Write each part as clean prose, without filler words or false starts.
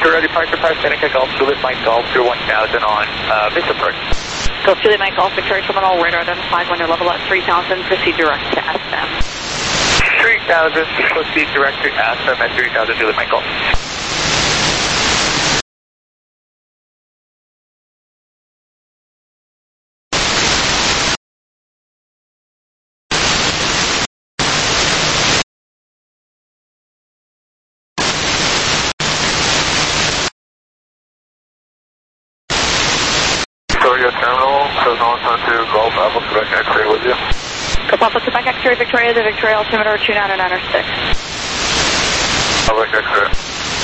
Victor ready, Parker, Seneca Golf, Juliet Mike Golf, 1000 on Vista Park. Golf Juliet Mike Golf, Victoria Terminal, radar identified when you're level at 3000, proceed direct to SM. 3000, proceed direct to SM at 3000, Juliet Mike Golf. Victoria Terminal, Cessna 172, Golf Alpha Quebec X-ray with you. Golf Alpha Quebec X-ray, Victoria, the Victoria altimeter 29906. Quebec X-ray.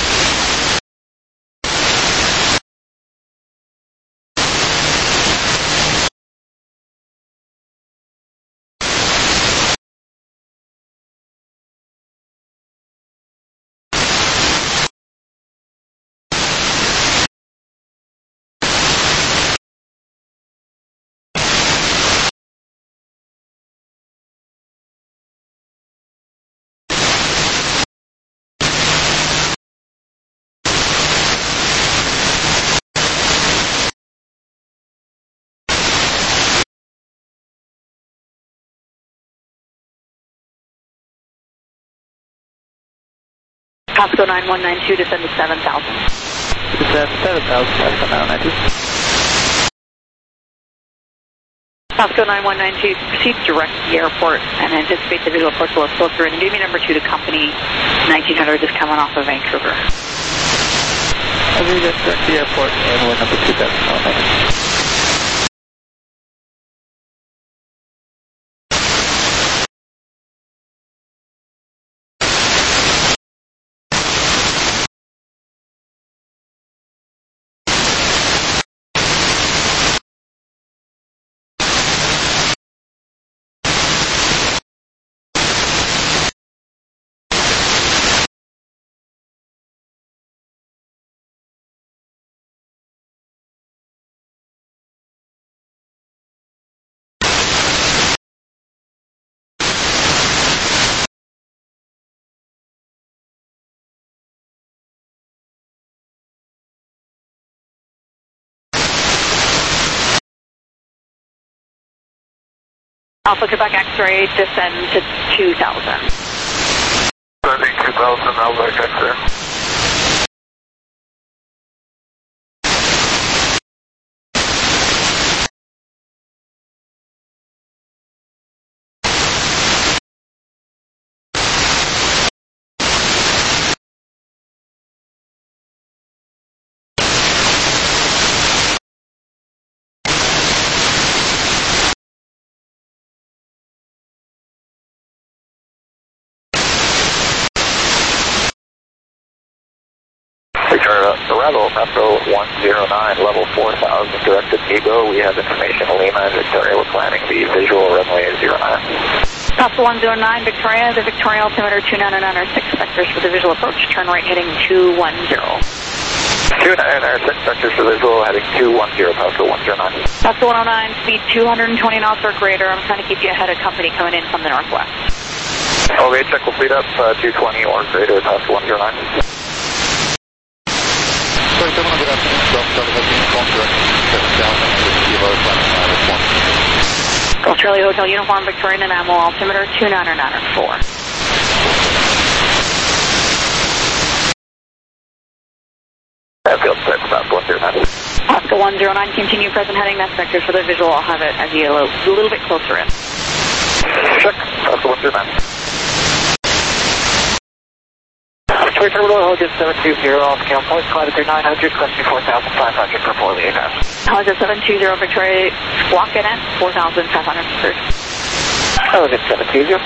Pasco 9192, descend to 7000. Descend 7000, Pasco 9192. Pasco 9192, proceed direct to the airport and anticipate the visual approach will closer in. Do me number 2 to company 1900 is coming off of Vancouver. I'll read that direct to the airport and we're number 2, Pasco 9192. Alpha Quebec X-ray, descend to 2000. Descending 2000, Alpha X-ray. Arrival, Pasco 109, level 4000, directed Ego. We have information, Lima and Victoria. We're planning the visual runway 09. Pasco 109, Victoria, the Victoria altimeter 29906, vectors for the visual approach, turn right heading 210. 29906, vectors for visual heading 210, Pasco 109. Pasco 109, speed 220 knots or greater. I'm trying to keep you ahead of company coming in from the northwest. Okay, check will speed up 220 or greater, Pasco 109. Sorry, gentlemen, good afternoon. Golf Charlie Hotel Uniform, direction 7000, Kilo, planning -1. Golf Charlie Hotel Uniform, Victorian Enamel, altimeter 29904. Airfield 6, Pasco 109. Pasco 109, continue present heading. That's vectors for the visual. I'll have it as you a little bit closer in. Check, Pasco 109. Victoria Terminal, Helios 720, off count point, climb to 900, question 4,500 for 4 lead pass. Helios 720, Victoria, squawk in at 4,500. Helios 720.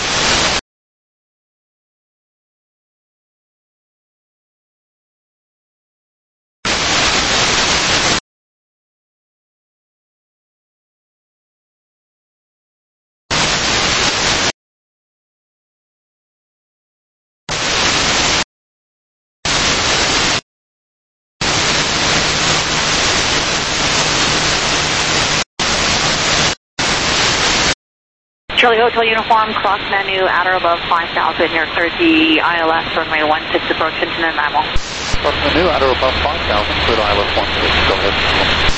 Charlie Hotel Uniform, cross menu, at or above 5,000. You're cleared the ILS runway 16 approach into Nanaimo. Got a new ladder above 5,000, clear ILS 16, go ahead.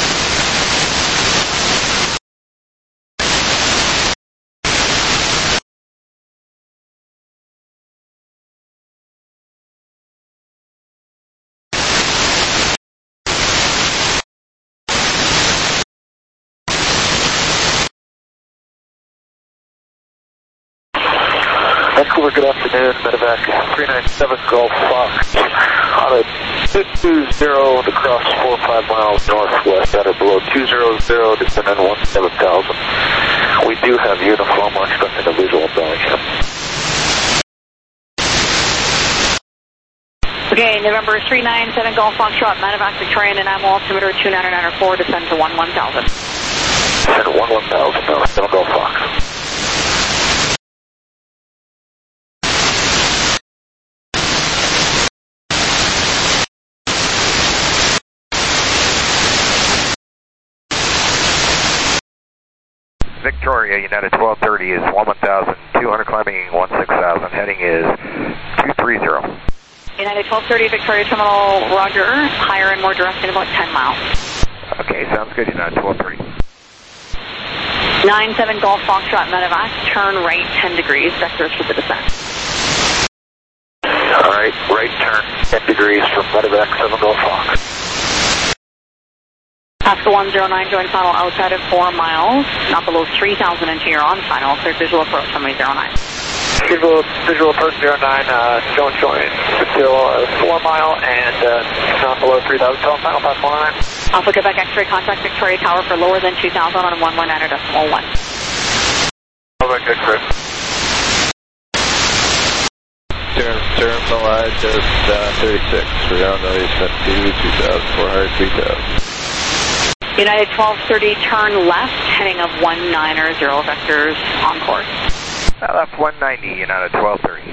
Vancouver, good afternoon, Medevac 397 Golf Fox on a 220 to cross 4-5 miles northwest at or below 200, descending 17,000. We do have uniform, we're expecting a visual of Bellingham. Okay, November 397 Golf Foxtrot, Medevac Victorian and Animal altimeter 29904, descend to 11,000. Descend to 11,000, no, 7 Golf Fox. Victoria, United 1230 is 11,200, climbing 16,000, heading is 230. United 1230 Victoria Terminal, roger, higher and more direct in about 10 miles. Okay, sounds good, United 1230. 97 Golf Foxtrot Medevac, turn right 10 degrees, vectors for the descent. Alright, right turn 10 degrees from Medevac 7 Golf Fox. Pascal 109, join final outside of 4 miles, not below 3,000 into your on final, clear visual approach runway 09. Visual approach 09, join still 4 mile and not below 3,000, so final pass 109. Alpha Quebec X-ray, contact Victoria Tower for lower than 2,000 on 119.1. Quebec X-ray. Terminal just 36, round noise set to 2,400, 3,000. United 1230, turn left, heading of 190 vectors on course. Left 190, United 1230.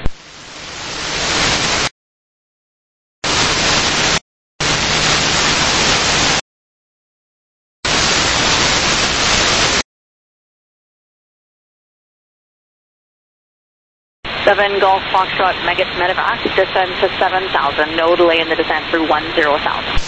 Seven Golf Foxtrot Medevac, descend to 7,000, no delay in the descent through 10,000.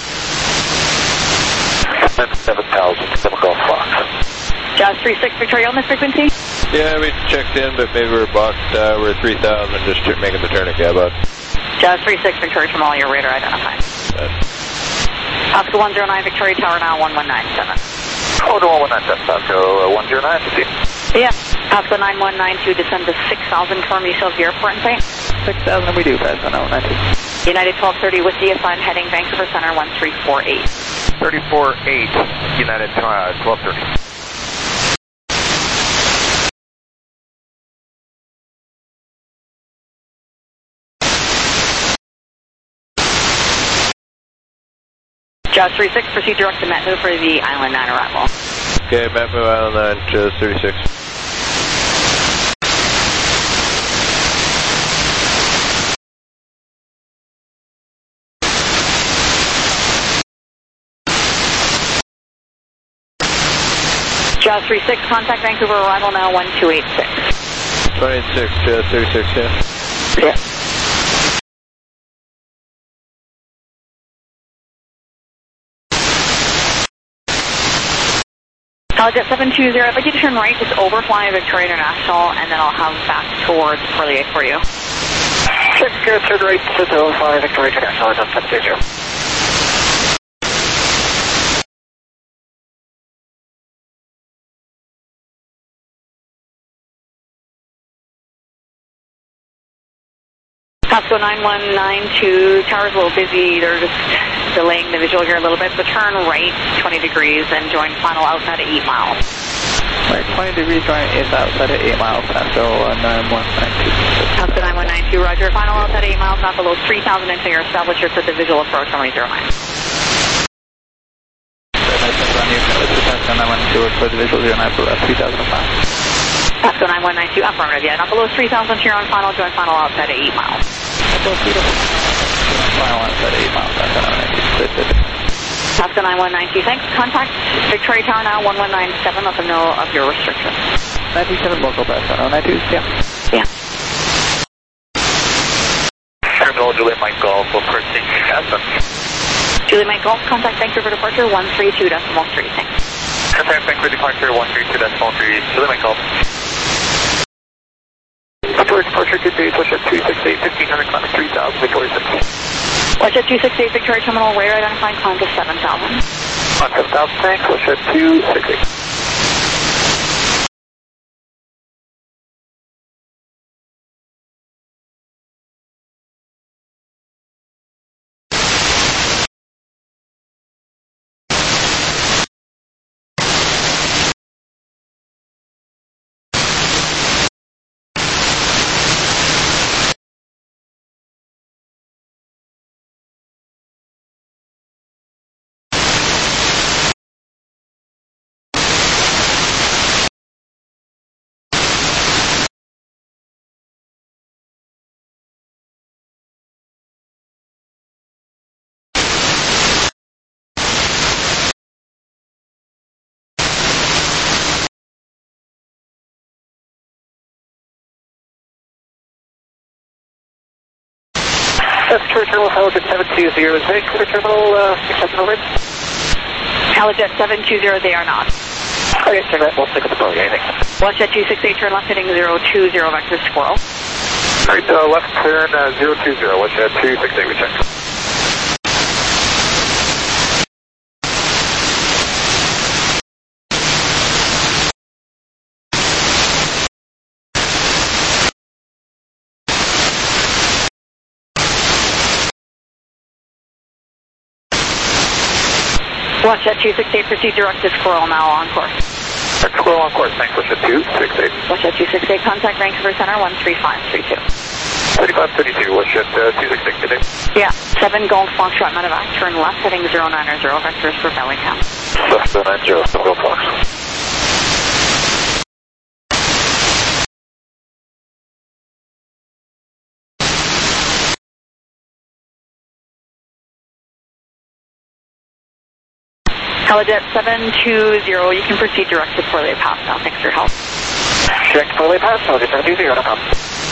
7,000, 7 Golf Fox. Jazz 36 Victoria on this frequency? Yeah, we checked in, but maybe we're blocked. We're 3,000, just making the tourniquet out. Jazz 36 Victoria from all your radar identified. Oscar 109 Victoria Tower now 1197. Oh, no, 197, Oscar 109 to see. Yeah, Oscar 9192, descend to 6,000, confirm you still have your airport in sight? 6,000 we do, pass on 092. United 1230 with DSI heading Vancouver Center 1348. 34-8, United 1230. Jazz 36, proceed direct to Metnu for the Island 9 arrival. Okay, Metnu Island 9, Jazz 36. Jazz 36, contact Vancouver arrival now 1286. 26, Jazz 36, yeah. Yeah. Jet 720, I'd like you to turn right, just overfly Victoria International, and then I'll have back towards Porlier for you. Check, turn right, just overfly Victoria International, Jet 720. Pasco 9192, tower's a little busy, they're just delaying the visual here a little bit, so turn right 20 degrees and join final outside at 8 miles. Right, 20 degrees join is outside at 8 miles, Pasco 9192. Pasco 9192, roger, final outside at 8 miles, not below 3,000 into your establisher for the visual approach runway 09. Pasco 9192 for the visual 09 below 3,000 miles. Pasco 9192, affirmative, yeah, not below 3,000 here on final, join final outside at 8 miles. Final outside at 8 miles, Pasco 9192, thanks. Contact Victoria Tower now 1197, let them know of your restrictions. 97 local pass on 092, yeah. Yeah. Terminal Julie Mike Golf, we'll proceed Aspen. Julie Mike Golf, contact Vancouver departure 132.3, thanks. Contact Vancouver departure 132.3, Julie Mike Golf. Victoria departure, good day, push at 268, 1500, climb to 3000, Victoria 6. Watch at 268 Victoria Terminal, radar identifying, climb to 7000. On 7000, thanks, push at 268. That's Victoria Terminal, Halojet 720, is Vancouver Terminal accepting over? Halojet 720, they are not. Okay, turn right, we'll stick with the bogey, anything. Watch at 268, turn left heading 020, vector squirrel. Alright, left turn 020, watch at 268, we check. Watch at 268, proceed direct to squirrel, now on course. Squirrel on course, thanks, watch at 268. Watch at 268, contact Vancouver Center 13532. 3532, watch at 268, good day. Yeah, 7 Golf Foxtrot Medevac, turn left heading 090, vectors for Bellingham. Left 090, Golf Fox. Halojet 720, you can proceed direct to Portland Pass now. Thanks for your help. Direct to Portland Pass, Halojet 720, no problem.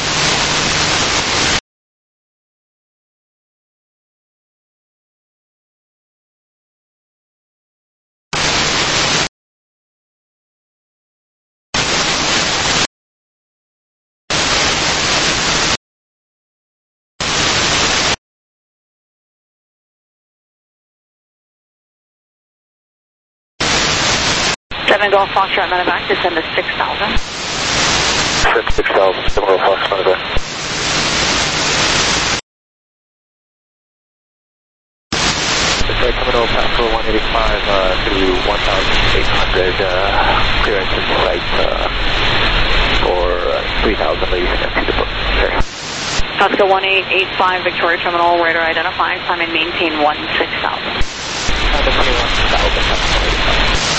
Golf Foxtrot Medevac, descend to 6,000. Descend to 6,000, 7 Golf Fox Medevac. Right, Terminal Passport 185 through 1,800, clearance in sight for 3,000, ladies and gentlemen, to the book. Pasco 1885, Victoria Terminal, radar identifying, climb and maintain 16,000. 21,000,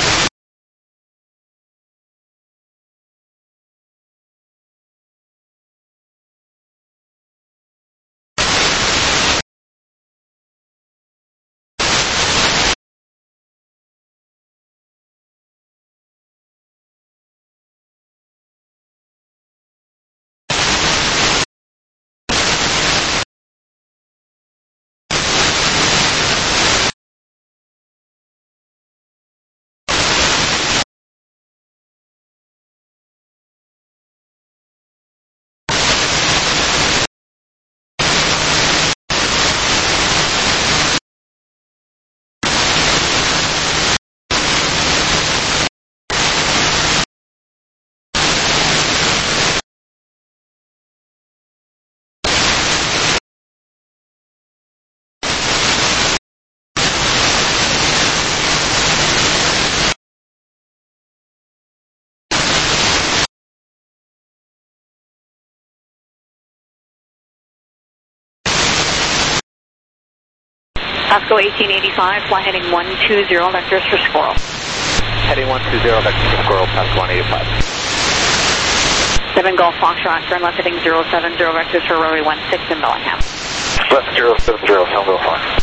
Pasco 1885, fly heading 120, vectors for Squirrel. Heading 120, vectors for Squirrel, Pasco 185. 7 Golf Foxtrot, turn left heading 070, vectors for runway 16 in Bellingham. Left 070, 7 Golf Fox.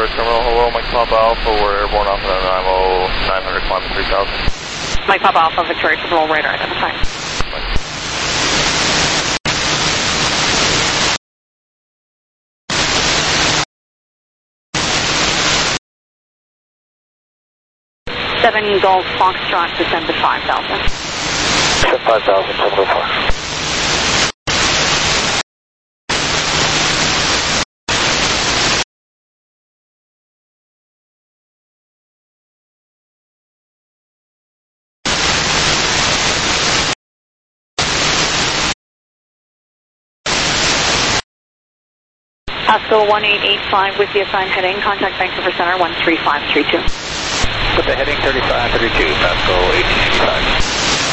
Victoria Terminal, hello, Mike Papa Alpha, we're airborne off at IMO 900, climbing 3000. Mike Papa Alpha, Victoria Terminal, radar identified. Seven Golf Foxtrot, descend to 5,000. 5,000, 704. Pasco 1885 with the assigned heading, contact Vancouver Center 13532. With the heading 3532, Pasco 1885.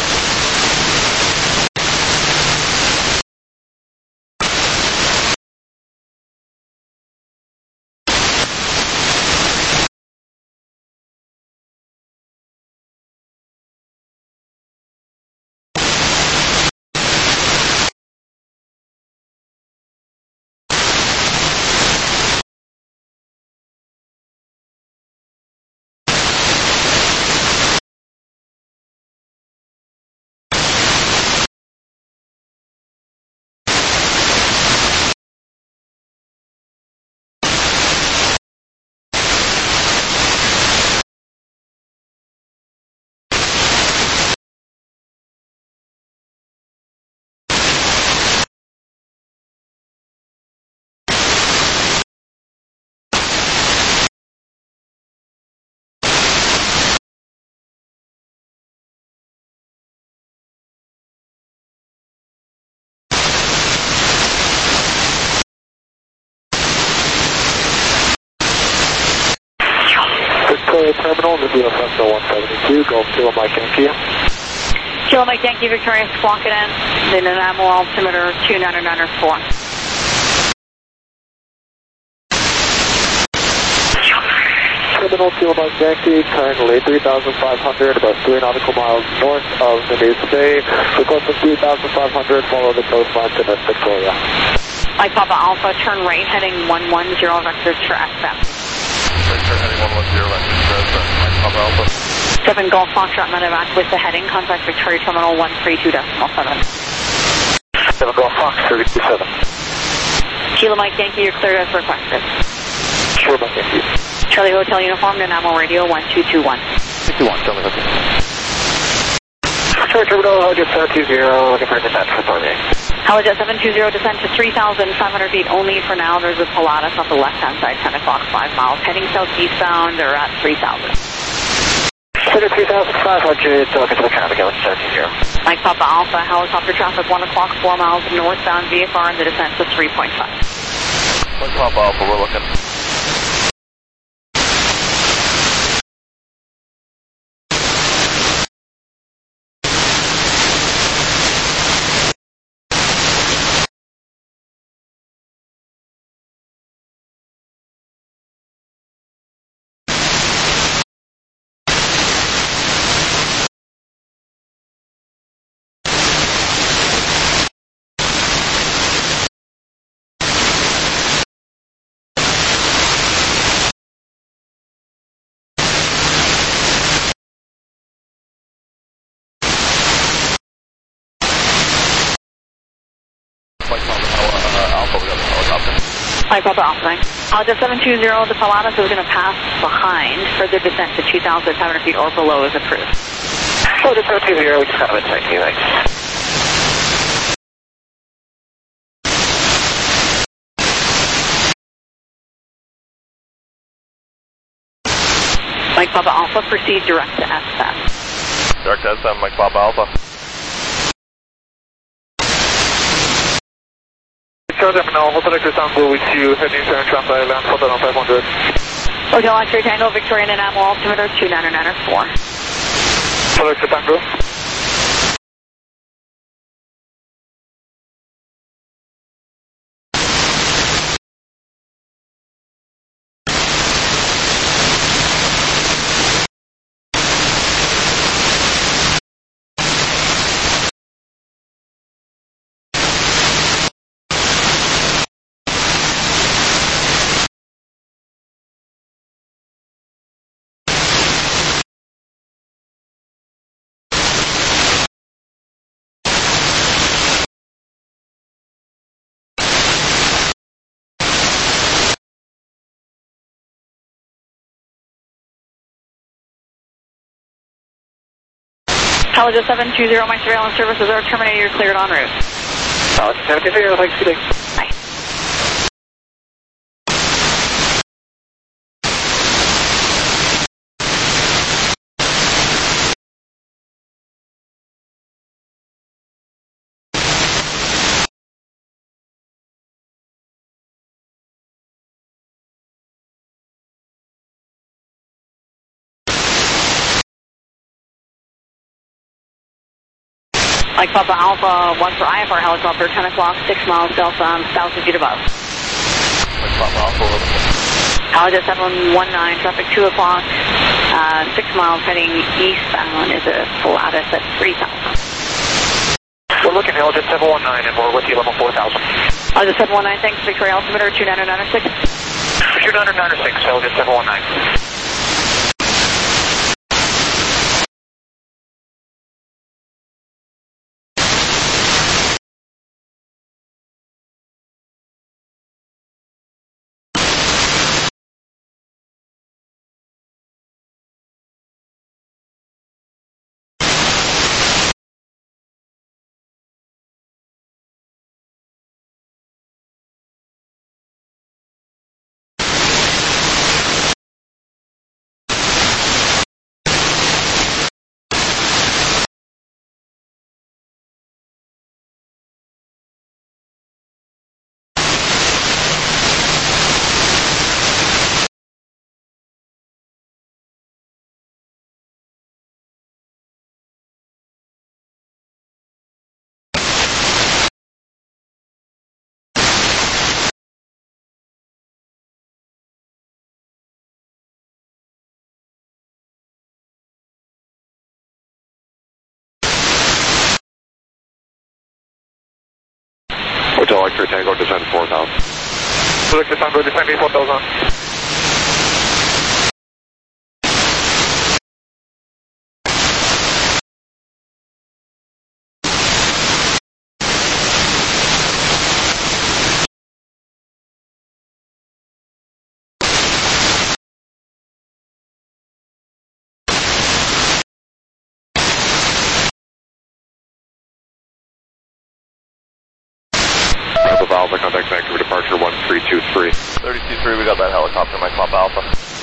Victoria Terminal, the Pasco 172, Golf Kilo Mike Yankee. Kilo Mike Yankee, Victoria, squawk it in, then an animal altimeter 2994. Terminal Kilo Mike Yankee, currently 3,500, about 3 nautical miles north of the News Bay. Requesting 3,500, follow the coastline to North Victoria. Mike Papa Alpha, turn right, heading 110, vectors for SF. Vector heading 110, vectors for SF, Mike Papa Alpha. 7 Golf Foxtrot Medevac with the heading, contact Victoria Terminal 132.7. 7 Golf Fox, 327. Kilo Mike Yankee, you're cleared as requested. Kilo Mike Yankee. Charlie Hotel Uniform, Dynamo Radio 1221. 51, Charlie Hotel. Victoria Terminal, Holojet 720, looking for descent for Thornley. Holojet 720, descent to 3,500 feet only for now. There's a Pilatus off the left-hand side, 10 o'clock, 5 miles. Heading southeastbound, or at 3,000. Center 3,500, looking for the traffic, Holojet 720. Mike Papa Alpha, helicopter traffic, 1 o'clock, 4 miles northbound, VFR, and the descent to 3.5. Mike Papa Alpha, we're looking. Mike Papa Alpha, Holojet 720, the Pilatus is going to pass behind. Further descent to 2,500 feet or below is approved. Holojet 720, we just got a bit sight, thanks. Mike Papa Alpha, proceed direct to SF. Direct to SM, Mike Papa Alpha. Victoria Terminal, Hotel X-ray Tango with you, heading San Traffic, land Hotel on 500. Hotel X-ray Tango, Victoria and Animal altimeter 2994. Hotel X-ray Tango. Helijet 720, my surveillance services are terminated. You're cleared en route. Helijet 720, thanks, good day. Bye. Mike Papa Alpha, 1 for IFR helicopter, 10 o'clock, 6 miles south on 1,000 feet above. Mike Papa Alpha, Helijet 719, traffic 2 o'clock, 6 miles heading eastbound is a Pilatus at 3,000. we're looking Helijet 719 and we're with you level 4,000. Helijet 719, thanks, Victoria altimeter 29906. 29906, Helijet 719. Hotel X-ray Tango, descend 4,000. Hotel Tango, descend 4,000. Alpha, contact Vancouver departure 1323. 323, we got that helicopter, Mike Papa Alpha.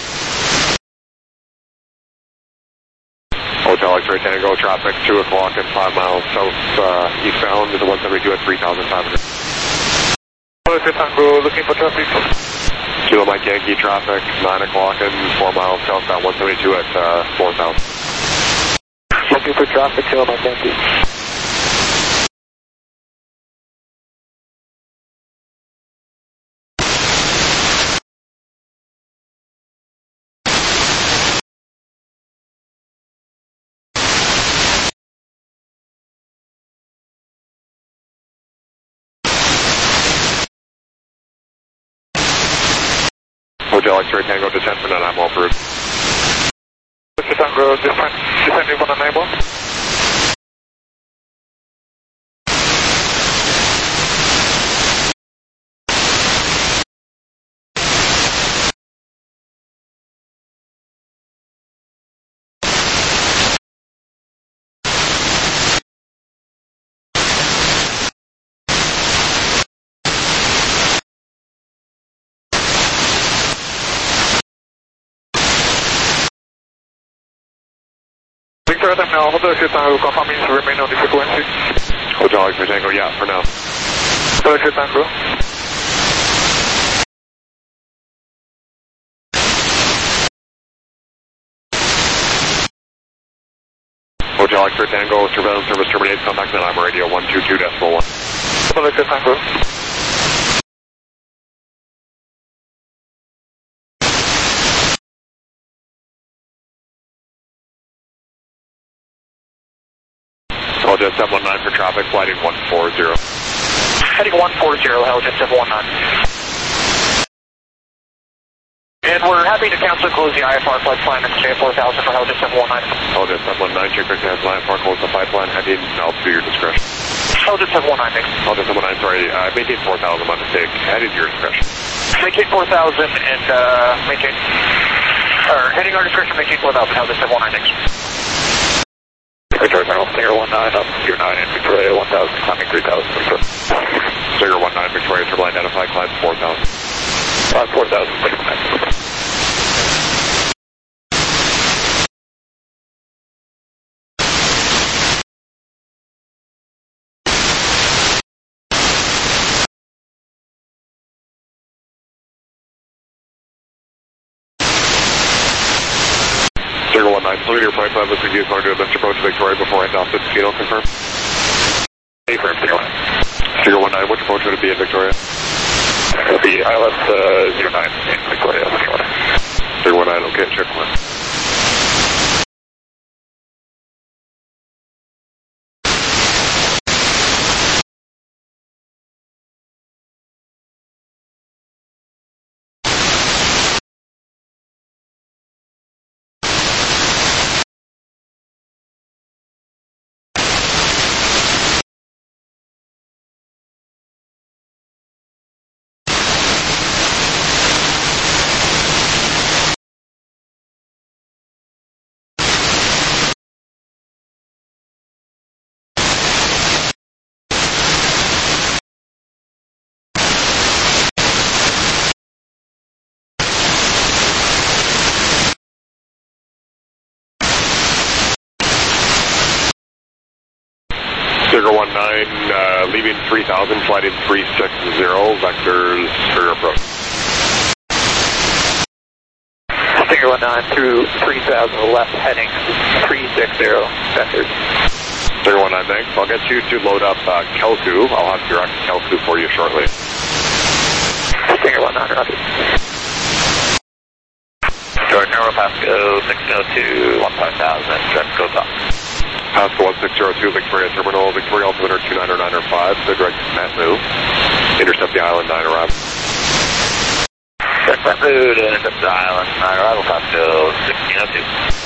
Hotel X-ray Tango, traffic 2 o'clock and 5 miles south eastbound is a 172 at 3,500. Hotel Tango, looking for traffic. Kilo Mike Yankee, traffic 9 o'clock and 4 miles southbound 172 at 4,000. Looking for traffic, Kilo Mike Yankee. Hotel X-ray Tango, descent for non-IMO approved. Hotel Tango, descending for non-IMO. Victoria Terminal, Hotel Tango, confirming to remain on the frequency. Hotel X-ray Tango, yeah, for now. Hotel Tango. Hotel X-ray Tango, surveillance service terminates, contact non-IMO radio 122.1. Hotel Tango. Helijet 719 for traffic, flighting 140. Heading 140, Helijet 719. And we're happy to cancel and close the IFR flight plan and stay at 4,000 for Helijet 719. Helijet 719, check your cancel IFR, close the flight plan, heading altitude to your discretion. Helijet 719, thanks. Helijet 719, sorry, maintain 4,000, my mistake, heading to your discretion. Maintain 4,000 and maintain, or heading our discretion, maintain 4,000, Helijet 719, thanks. Victoria Terminal, Stinger 19 up, Stinger 9 in Victoria 1000, climbing 3000, Victoria. Stinger 19, Victoria Triple identified, climb 4000. Climb 4000, Stinger 9. Stinger 19, salute your flight plan with reviews. Want to do a best approach to Victoria before I dock to Casino, confirm? Affirm, Stinger 19. Stinger 19, which approach would it be in Victoria? It'll be ILS 09 in Victoria, Stinger 19. Stinger 19, okay, check one. Stinger 19, leaving 3000, flight in 360, vectors for your approach. Stinger 19 through 3000 left, heading 360, vectors. Stinger 19, thanks. I'll get you to load up Kelku. I'll have direct Kelku for you shortly. Stinger 19, roger. George Norwell, Pasco 602, 15,000, direct go top. Pasco 1602, Victoria Terminal, Victoria altimeter 2909 or 5, so direct net move. Intercept the island 9 arrival. Direct net move to intercept the island 9 arrival, Pasco 1602.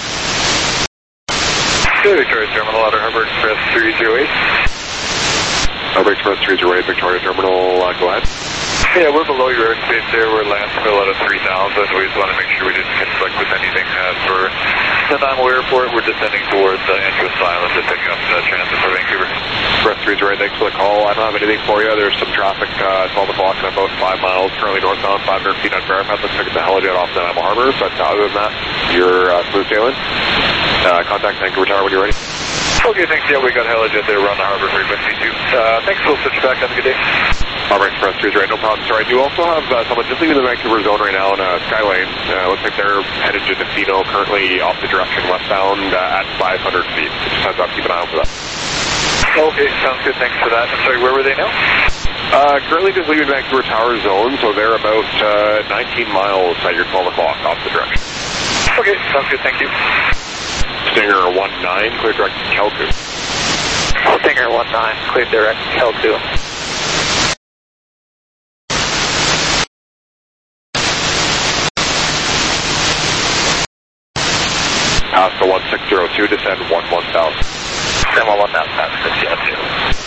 Good, Victoria Terminal, Outer Harbor Express 308. Harbor Express 308, Victoria Terminal, go ahead. Yeah, we're below your airspace there. We're landfill out of 3,000. We just want to make sure we didn't conflict with anything. For Nanaimo Airport, we're descending towards Angeles Island to pick up transit for Vancouver. Express 308, thanks for the call. I don't have anything for you. There's some traffic 12 o'clock and about 5 miles currently northbound, 500 feet on Fairpath. Looks like it's a helijet off Nanaimo Harbor, but other than that, you're smooth sailing. Contact Vancouver Tower when you're ready. Okay, thanks. Yeah, we got helijet there around the harbor frequency too. Thanks, we'll switch back. Have a good day. Harbor Express 308, no problem, sir. I do also have someone just leaving the Vancouver zone right now in Skylane. Looks like they're headed to Defino, currently opposite direction westbound at 500 feet. Just heads up, keep an eye out for that. Okay, sounds good. Thanks for that. I'm sorry, where were they now? Currently just leaving Vancouver Tower zone, so they're about 19 miles at your 12 o'clock opposite direction. Okay, sounds good. Thank you. Stinger 19, clear direct to Kelku. Stinger 19, clear direct to Kelku. Pasco 1602, descend 11,000. Descend 11,000, Pasco 1602.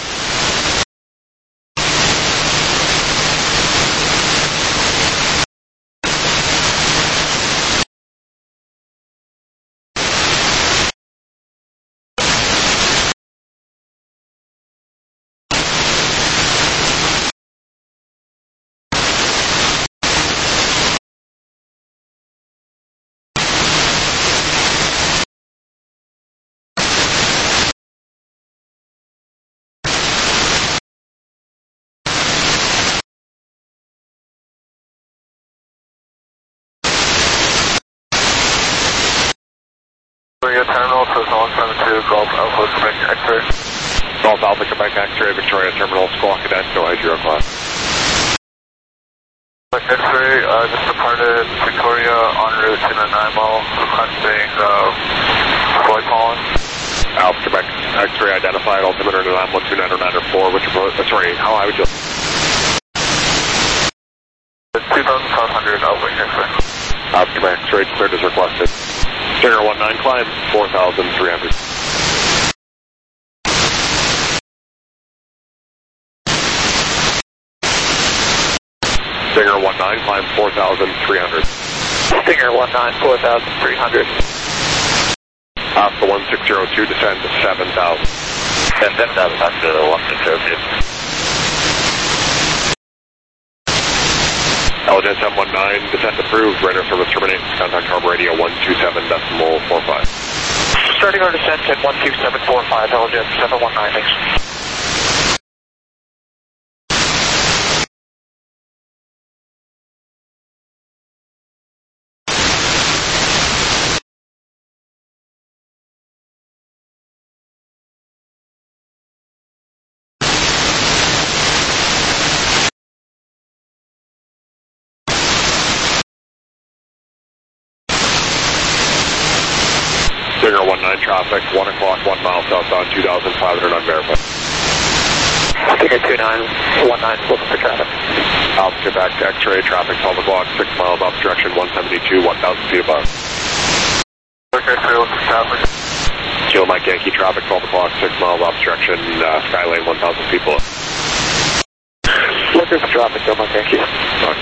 Terminal, Cessna 172, Golf Alpha Quebec X-ray. Golf Alpha Quebec X-ray, Victoria Terminal, Squawk Cadet, go ahead, 0 class. X-ray, just departed Victoria en route to Nanaimo, requesting flight pollen. Alpha Quebec X-ray identified, altimeter Nanaimo 2909 or 4, which approach, sorry, how high would you? 2,500 outwing X-ray. Alpha Quebec X-ray, cleared as requested. Stinger 19, climb 4,300. Stinger 19, climb 4,300. Stinger 19, 4,300. Oscar 1602, descend to 7,000. Descend 7,000, Oscar 1602. LJ 719, descent approved, radar service terminates, contact harbor radio 127.45. Starting our descent at 12745, LJ 719, thanks. Stinger 19 traffic, 1 o'clock, 1 mile southbound, 2,500 unverified. Stinger 2919, looking for traffic. Alpha Quebec, X-ray, traffic 12 o'clock, 6 miles off direction, 172, 1,000 feet above. Okay, so looking for traffic. Kilo Mike Yankee, traffic 12 o'clock, 6 miles off direction, Skylane 1,000 feet below. Looking for traffic, Kilo Mike Yankee. Sorry.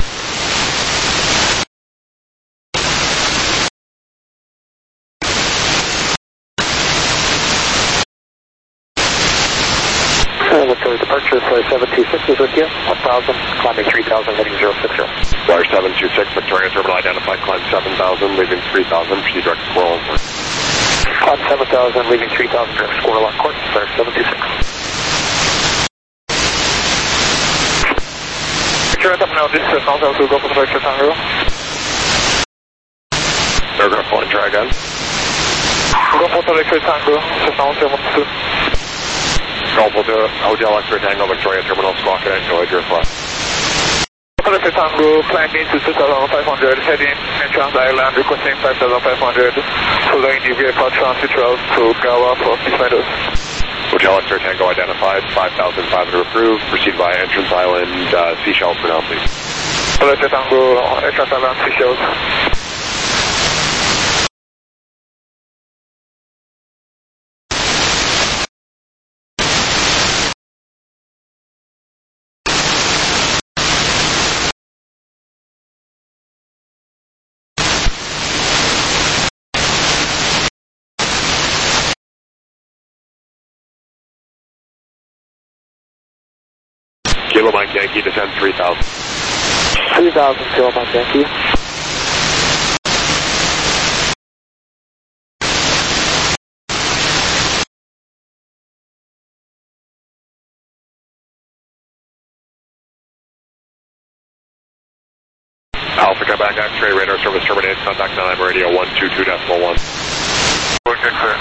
Military departure, flight 726 is with you, 1,000, climbing 3,000, heading 060. Wire 726, Victoria Terminal identified, climb 7,000, leaving 3,000, proceed direct to Squirrel on course. Climb 7,000, leaving 3,000, direct to Squirrel on course, flight 726. Victoria Terminal, this is North L2, go for the Victor Tango. They're going to phone and try again. Go for the Victor Tango, c'est North L2. Golf Hotel X-ray Tango, Victoria Terminal, Squawk and enjoy your flight. Victor Tango, climbing to 2,500, heading Entrance Island, requesting 5,500, following the vehicle transit route to Gawa for East Meadows. Hotel X-ray Tango identified, 5,500 approved, proceed via Entrance Island, Seychelles for now, please. Victor Tango, Entrance Island, Seychelles. Kilo Mike Yankee, descend 3,000. 3,000, Kilo Mike Yankee. Alpha Quebec X-ray, radar service terminates, contact 9 radio 122.1. Okay, clear.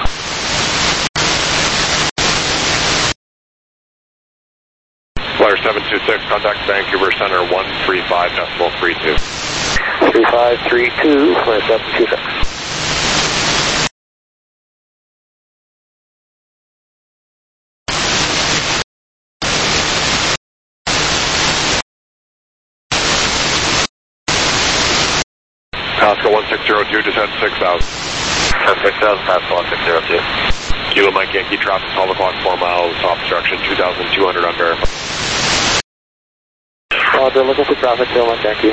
Flyer 726, contact Vancouver Center 135.32. 3532, Flyer 726. Pascal 1602, descend 6,000. 6,000, Pascal 1602. Kilo Mike Yankee, traffic 12 o'clock, 4 miles, off direction, 2,200 unverified. They're looking for traffic, Kilo Mike Yankee.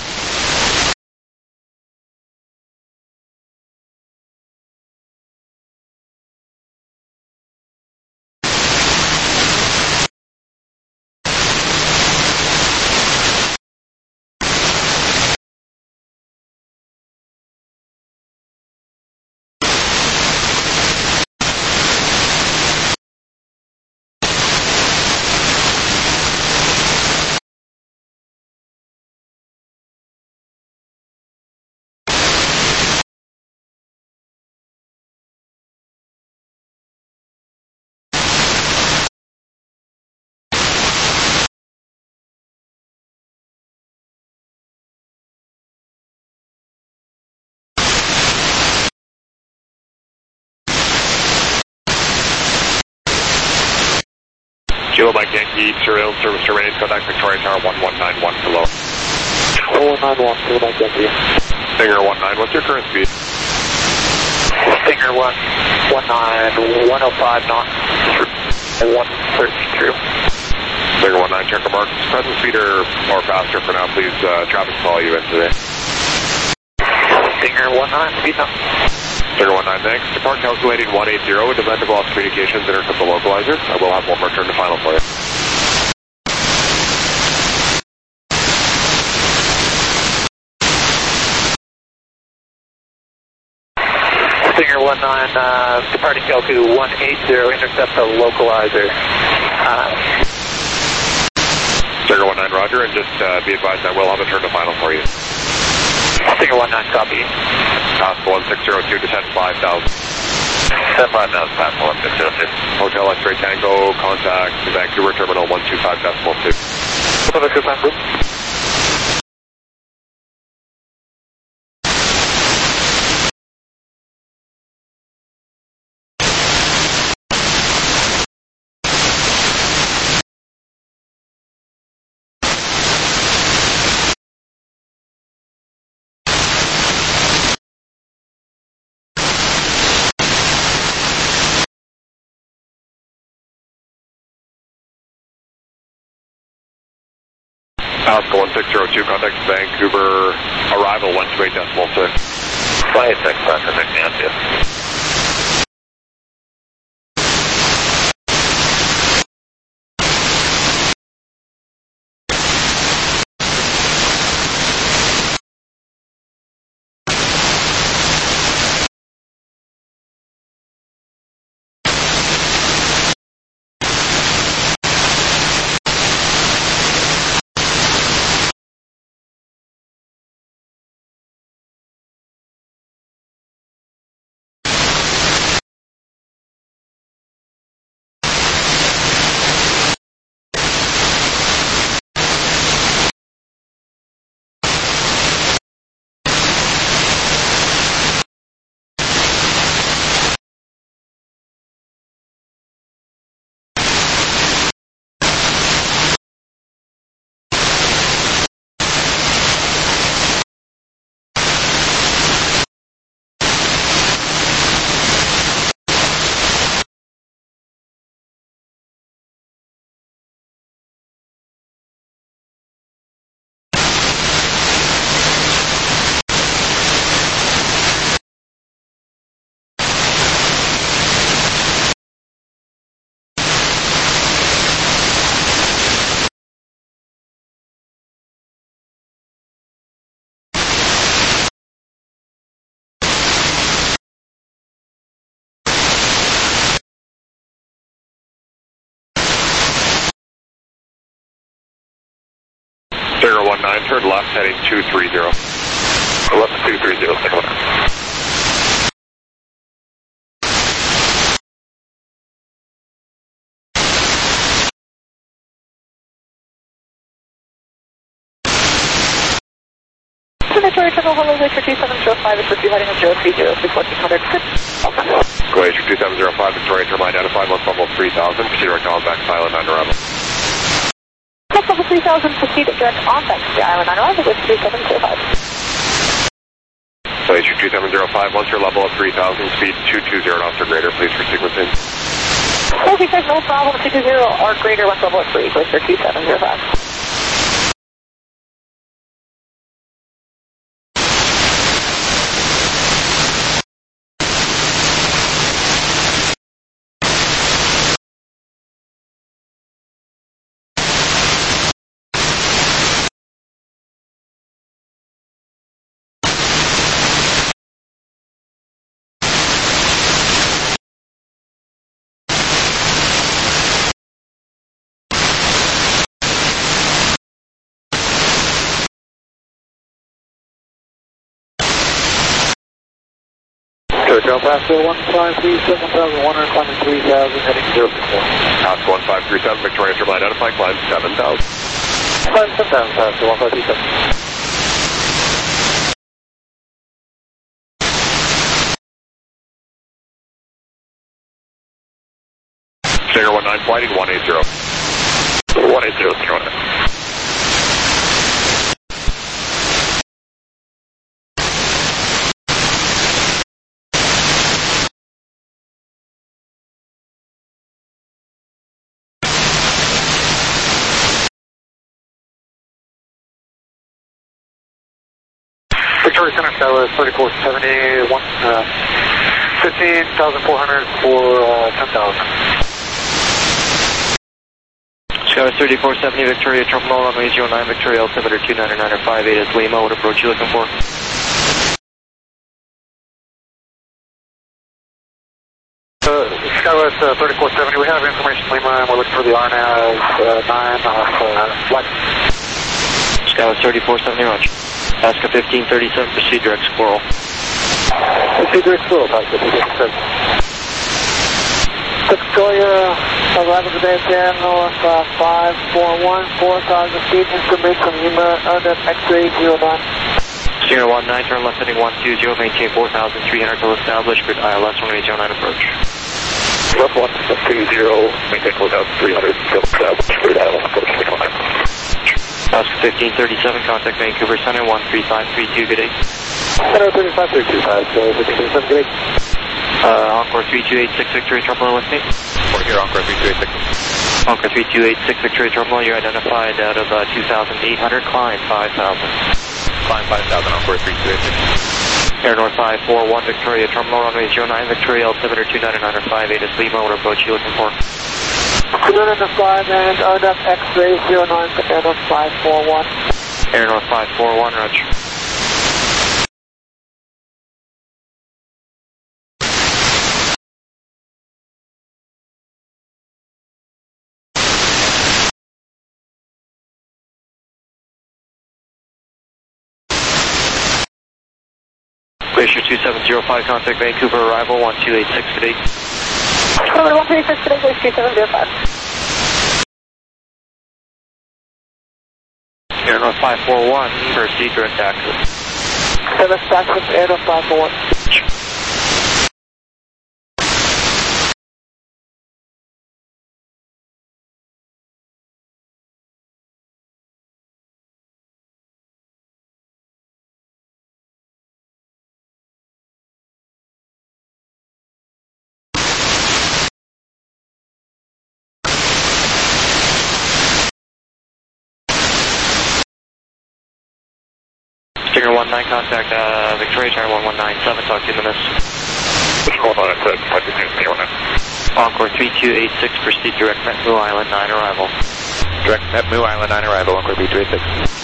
Kilo Mike Yankee, surveillance service terminates, contact Victoria Tower 1191 below. 1191, Kilo Mike Yankee. Stinger 19, what's your current speed? Stinger 119, 105 knots, 132. Stinger 19, check the marks. Present speed or faster for now, please. Traffic follow you in today. Stinger 19, speed now. Stinger 19, thanks. Depart calculating 180, descend to lost communications, intercept the localizer. I will have one more turn to final for you. Stinger 19, departing Calcu 180, intercept the localizer. Stinger 19, roger, and just be advised I will have a turn to final for you. Stinger 19, copy. Oscar 1602, descend 5,000. Descend 5,000, Oscar 1602. Hotel X-Ray Tango, contact Vancouver Terminal 125.2. Vancouver Tango. Oscar 1602, contact Vancouver, arrival 128.6. 26, contact Nancy. Stinger 19, turn left, heading 230. Left 230, Stinger 19. Victoria Terminal, hello, Glacier 2705 is for heading of 030 to 1400. Glacier 2705, Victoria Terminal identified, left level 3000, proceed direct on back to Island 9 arrival. Left level 3000, proceed direct on back to the Island 9 arrival with 3705. Glacier 2705, once your level of 3000, speed 220 knots or greater, please for sequencing. Okay, guys, no problem, 220 or greater, once level of 3, Glacier 2705. Del Paso 1537, 1100, climbing 3000, heading 064. Oscar 1537, Victoria Terminal identified, climb 7000. Climb 7000, Paso 1537. Stinger 19, flighting 180. 180, Stinger 19. Victoria Center, Tower 3471, 15,400 for 10,000. Skyway 3470 Victoria Terminal, runway 09 Victoria, altimeter 299.58 is Lima. What approach you looking for? Skywest 3470, we have information Lima, and we're looking for the RNAV 9 off flight. Skywest 3470, roger. Alaska 1537, proceed direct Squirrel. Proceed direct Squirrel, Alaska 1537. Victoria, arrival today, Dan North 541, 4,000 feet, information Lima, RNAV X-ray 09. 019, turn left heading 120, maintain 4,300 till established, grid ILS 1809 approach. Left 120, maintain 4,300 till established, grid ILS approach 619. Alaska 1537, contact Vancouver Center 13532, good day. Center 13532, so 1537, good day. Encore 3286 Victoria Terminal with me. We're here, Encore 3286. Encore 3286 Victoria Terminal, you're identified out of 2,800, climb 5,000. Climb 5,000, Encore 3286. Air North 541 Victoria Terminal, runway 09 Victoria, altimeter 299.58 is Lima. What approach you looking for? 295 and RNAV X-ray 09 for Air North 541. Air North 541, roger. Glacier 2705, contact Vancouver, arrival 1286 today. 1286 today, Glacier 2705. Air North 541, proceed direct access. Direct access, Air North 541. Stinger 19, contact Victoria Tower 1197, talk to you in a minute. What's going on? I said, I just need to Encore 3286, proceed direct Metmu Island 9 arrival. Direct Metmu Island 9 arrival, Encore 3286.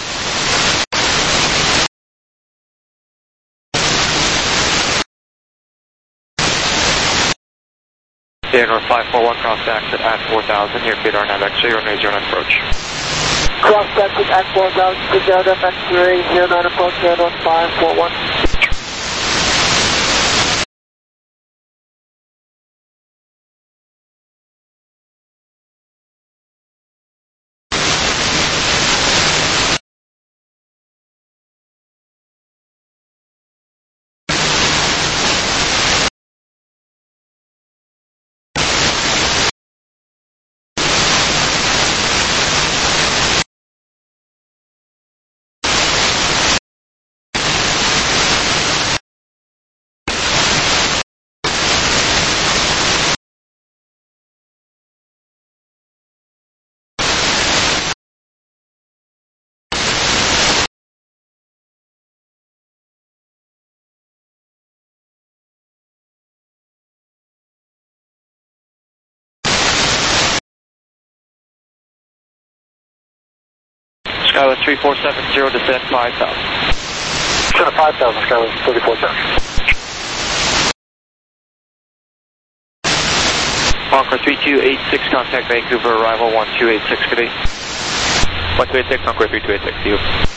Air North 541, cross exit at 4,000, your bid RNAV X-ray, runway 09 approach. Cross exit at 4,000, RNAV X-ray 09 approach, Air North 541. Skywest 3470, descend 5,000. Descend 5,000, Skywest 3470. Encore 3286, contact Vancouver, arrival 1286, good day. 1286, Encore 3286, see you.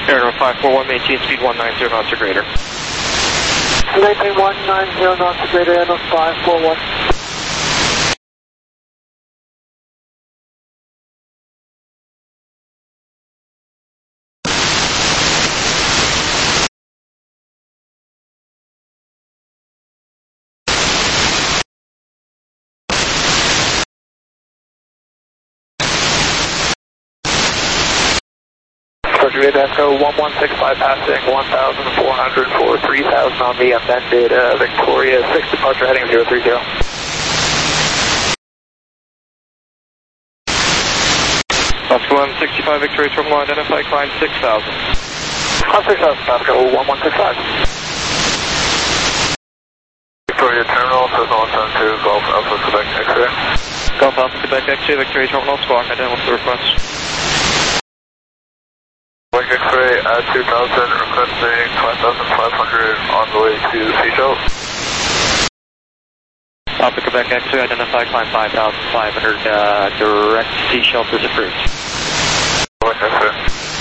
Air 541, maintain speed 190 knots or greater. Maintain 190 knots or greater, Air 541. Portuguese Echo 1165 passing 1,400 for 3,000 on the amended Victoria 6 departure heading 030. Oscar 1165 Victoria Terminal, identify climb 6,000. 6,000, Oscar 1165. Victoria Terminal, Cessna 172, Golf Alpha Quebec X-ray. Golf Alpha Quebec X-ray, Victoria Terminal, squawk, identify the request. Quebec X-ray at 2,000, requesting 5,500 on the way to Seychelles. Alpha Quebec X-ray, identify climb 5,500, direct Seychelles is approved. Quebec X-ray.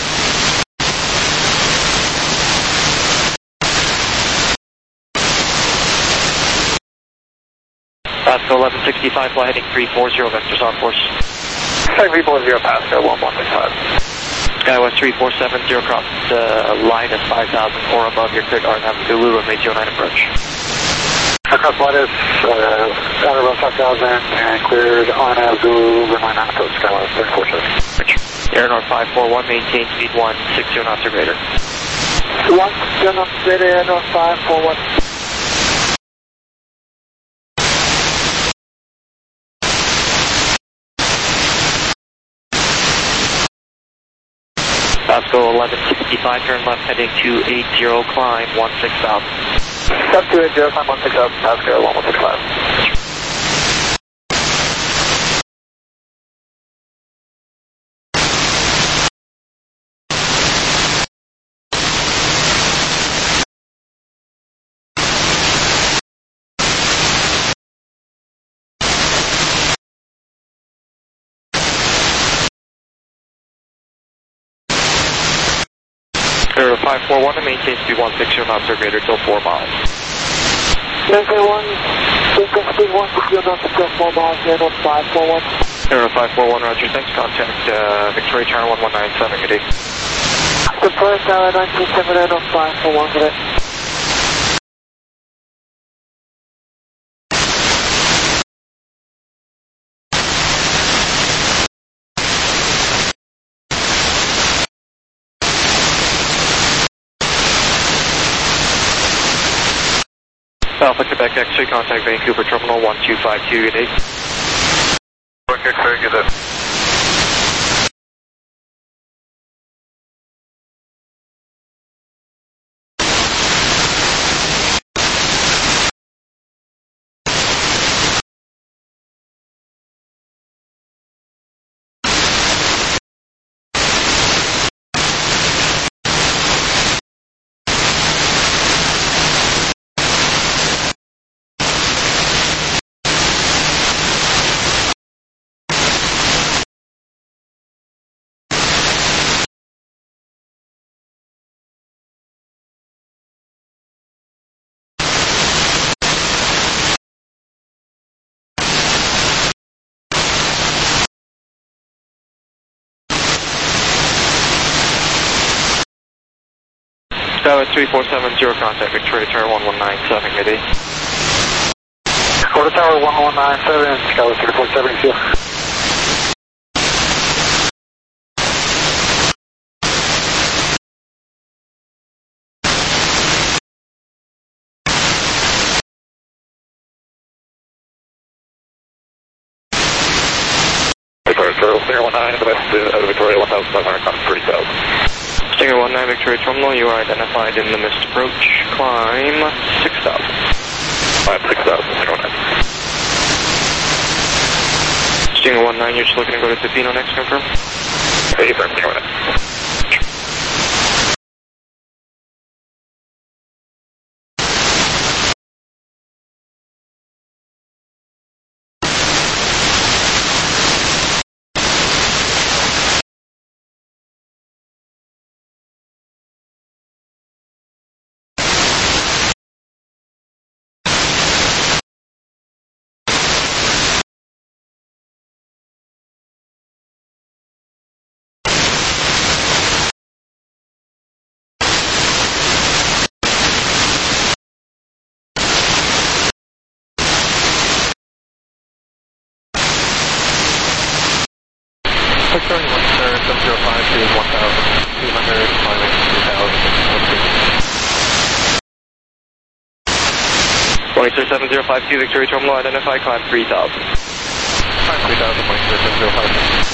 Pascal 1165, fly heading 340, vectors on course. 340, Pascal 1165. Skywest 3470, cross line at 5,000 or above your cleared RNAV Zulu, runway 09 approach. Aircraft line is at about 5,000 and cleared RNAV Zulu, runway 9 approach, Skywest 3470. Air North 541, maintain speed 160 knots or greater. 160 knots or greater, Air North 541. Pascal 1165, turn left heading 280, climb 16,000. Step 280, climb 16,000, Pascal 1165. Air 541 to maintain speed 160 knots or greater till 4 miles. Maintain speed 160 knots until 4 miles, Air North 541. Air 541, roger, thanks. Contact Victoria Channel 1197, good day. Victoria Tower 927, Air North 541, good day. Alpha Quebec X-ray, contact Vancouver Terminal 1252, good day. Quebec X-ray, good day. Skywest 3470, contact Victoria Tower 1197, good day. Quarter Tower 1197, Skywest 3472. Victoria Tower 019, the west out of Victoria 1,500, climb 3,000. Stinger 19 Victoria Terminal, you are identified in the missed approach. Climb 6,000. Climb 6,000, 09. Stinger 19, you're just looking to go to Tofino next, confirm? Hey, firm, 09. 7052 Victoria Terminal, identify, climb 3000. Climb 3000, Wing 7052.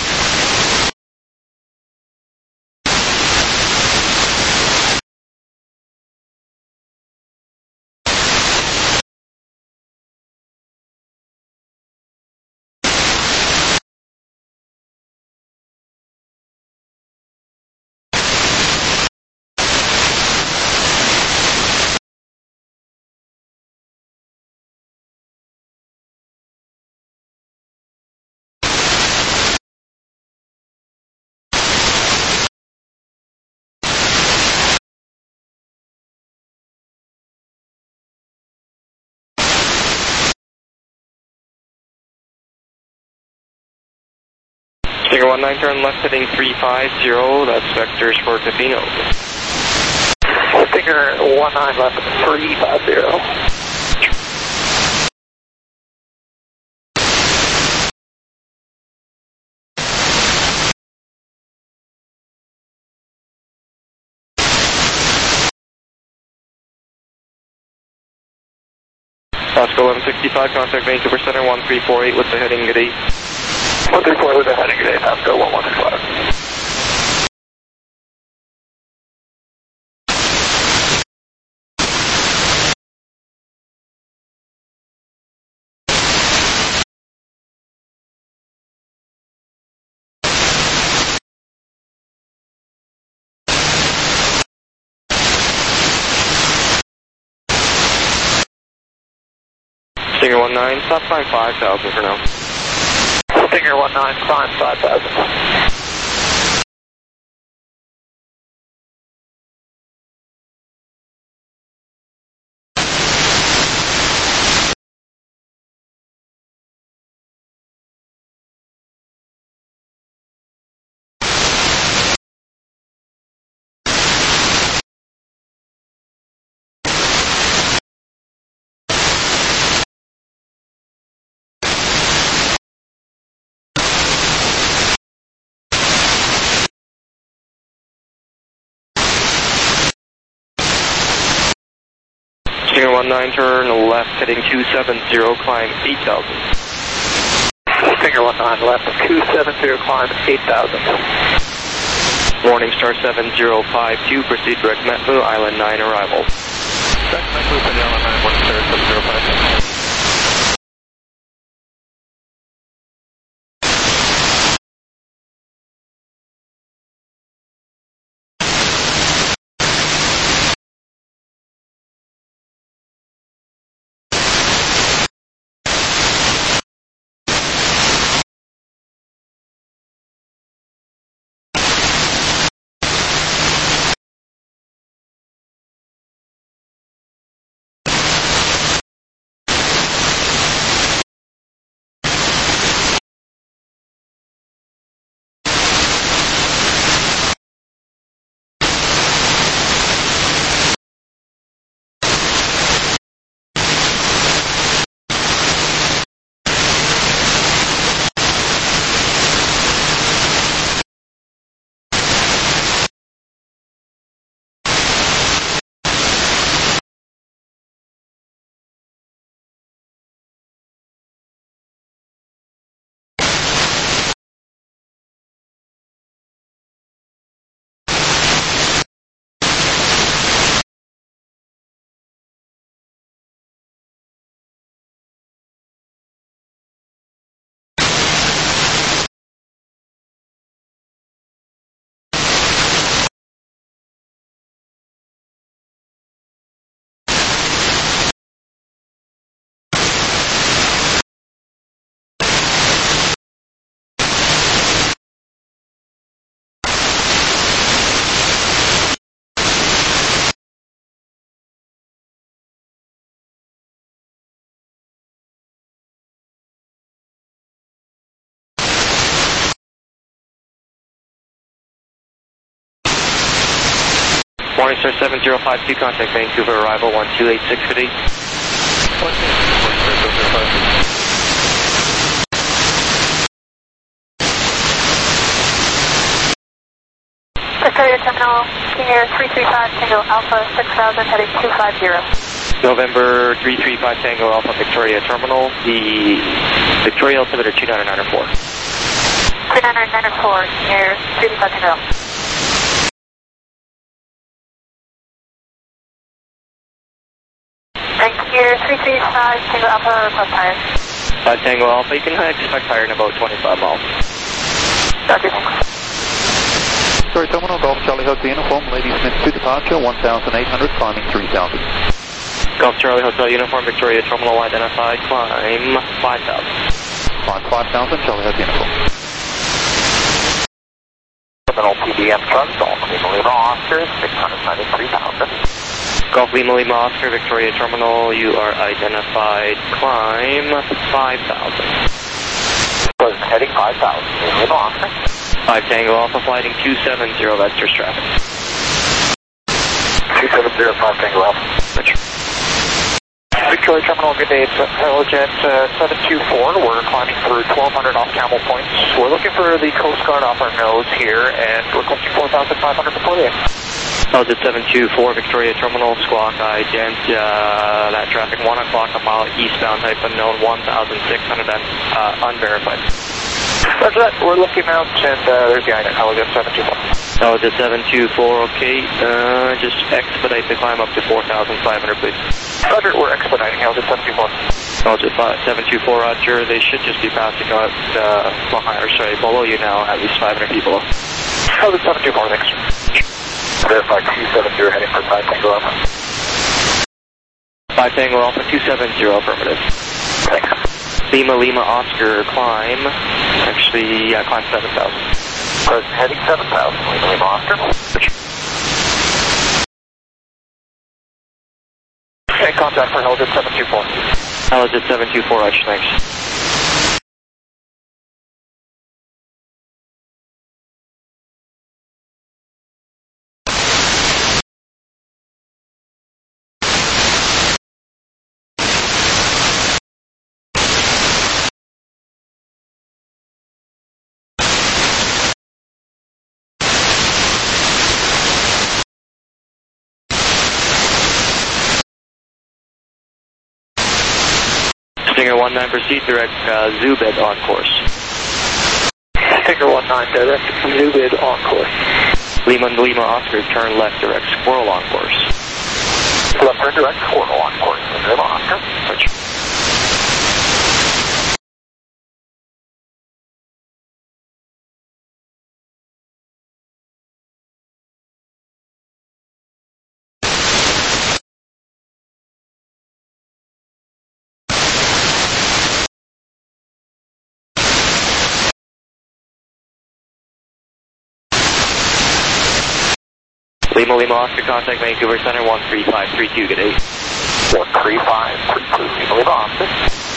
Stinger 19, turn left heading 350, that's vectors for Casino. Stinger 19 left 350. Oscar 1165, contact Vancouver Center 1348 with the heading at 8. 134 with the heading at 8, Oscar 1165. Stinger 19, stop climb 5000 for now. Stinger 19, climb 5000. Stinger 19, turn left heading 270, climb 8000. Stinger 19 left 270, climb 8000. Morningstar 7052, proceed direct Metlu, Island 9 arrival. Direct Metlu, Island 9, Morningstar 7052. Morningstar 7052, contact Vancouver, arrival 1286 for 8. Victoria Terminal, Stinger 335, Tango Alpha 6000, heading 250. November 335 Tango Alpha Victoria Terminal, the Victoria altimeter 29904. 29904, near 350. Thank you, 335 Tango Alpha, request higher. Tango Alpha, you can expect higher in about 25 miles. Roger, thanks. Sorry, Terminal Golf Charlie Hotel Uniform, Lady Smith to departure, 1,800, climbing 3,000. Golf Charlie Hotel Uniform, Victoria Terminal identified, climb 5,000. Climb 5,000, Charlie Hotel Uniform. Terminal PDM Trust, Golf Lima Oscar, 693,000. Golf Lima Lima Oscar, Victoria Terminal, you are identified, climb 5,000. Heading 5,000, Lima Oscar. 5 Tango Alpha, flighting 270, Vector's traffic. 270, 5 Tango Alpha. Victoria Terminal, good day. It's Helijet 724. We're climbing through 1,200 off Camel Points. We're looking for the Coast Guard off our nose here and requesting 4,500 before the end. Helijet 724, Victoria Terminal, squawk ident, that traffic 1 o'clock a mile eastbound, type unknown, 1,600 and unverified. Roger that. We're looking out and there's the ident, Helijet 724. Helijet 724, okay. Just expedite the climb up to 4,500, please. Roger, we're expediting Helijet 724. Helijet 724, Roger. They should just be passing out below you now, at least 500 feet below. Helijet 724, thanks. Verify 270, heading for 5 Tango Alpha. 5 Tango Alpha, 270, affirmative. Thanks. Lima Lima Oscar, climb. Actually, yeah, climb 7,000. Present heading 7,000, Lima Lima Oscar. Okay, contact for Helijet 724. Helijet 724, Roger, thanks. Stinger 19, proceed direct Zubed on course. Stinger 19, direct Zubed on course. Lima Lima Oscar, turn left direct Squirrel on course. Left turn direct Squirrel on course. Lima Oscar. Switch. Lima Lima Oscar, contact Vancouver Center 13532, good day. 13532, Lima Lima Oscar.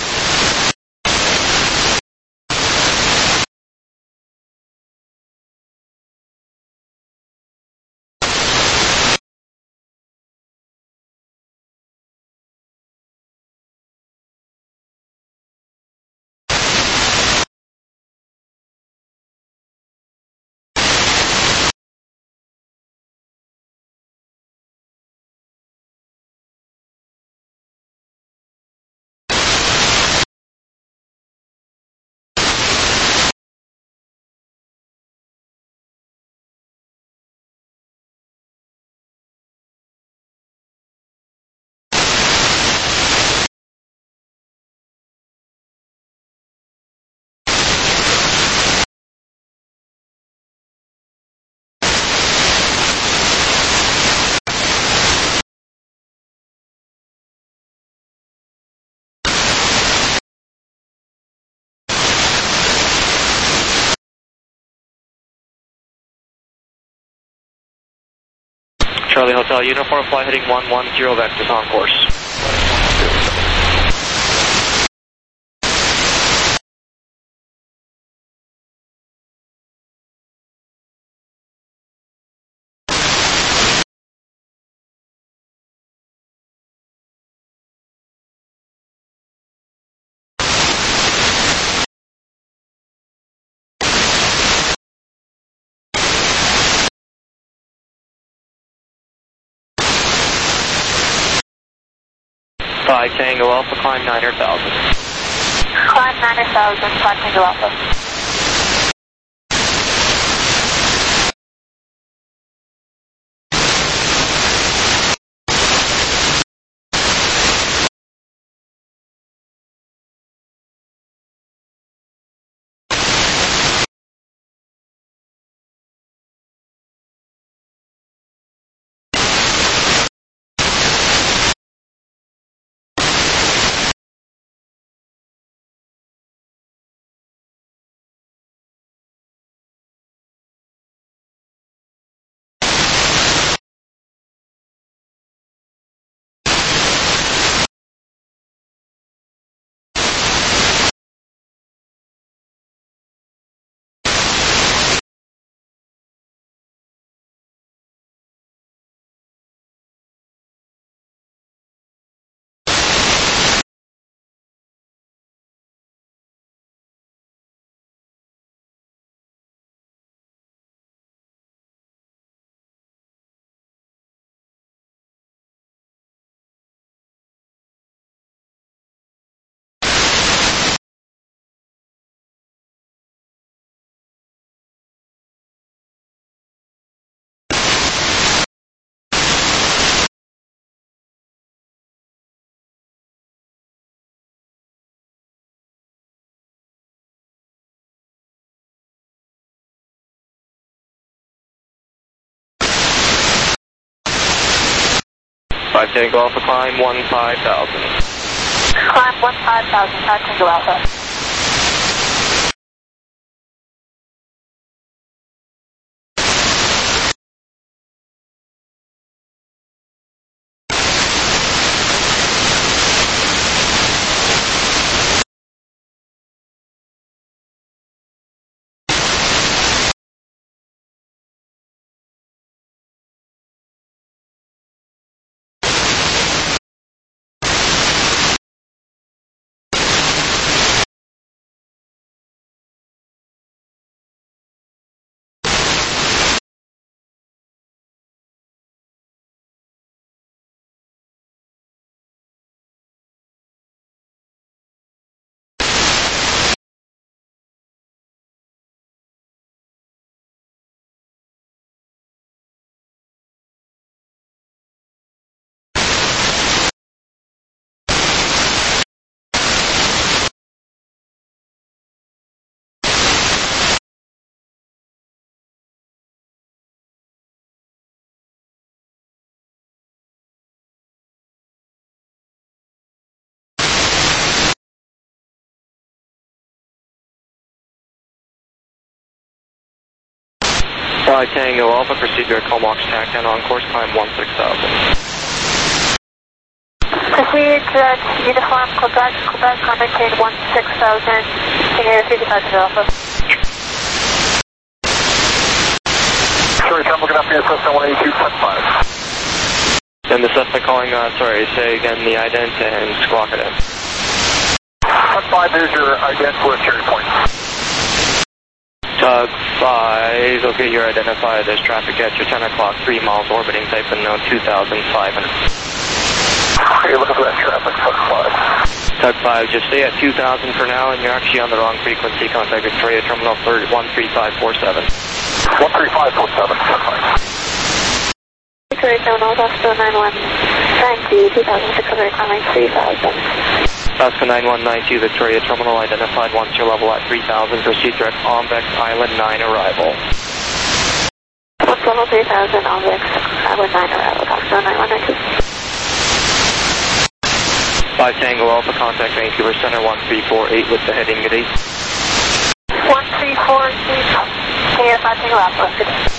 Charlie Hotel Uniform, flight heading 110, Vector's on course. 5 Tango Alpha, climb 9,000. Climb 9,000, 5 Tango Alpha. 5 Tango Alpha, climb 15,000. Climb 15,000, 5 Tango Alpha. Tango Alpha, proceed to Comox tack and on course, climb 16,000. Proceed to uniform Quebec, climb maintain 16,000, Senior 55 Alpha. Sorry, I'm looking up here, Cessna 182.5. And the suspect calling, say again the ident and squawk it in. 5, there's your ident for cherry point. Tug 5, okay, you're identified as traffic at your 10 o'clock, 3 miles orbiting type unknown 2,500. Okay, looking for that traffic, Tug 5. Tug 5, just stay at 2,000 for now, and you're actually on the wrong frequency. Contact Victoria Terminal 13547. 13547, Tug 5. Victoria Terminal, Oscar 9192, 2,600, climbing 3,000. Oscar 9192, Victoria Terminal, identified once your level at 3,000, proceed direct Ombex Island 9 arrival. Once level 3,000, Ombex Island 9 arrival, Oscar 9192. 5 Tango Alpha, contact Vancouver Center 1348 with the heading at 8. 1348, Senior 5 Tango Alpha.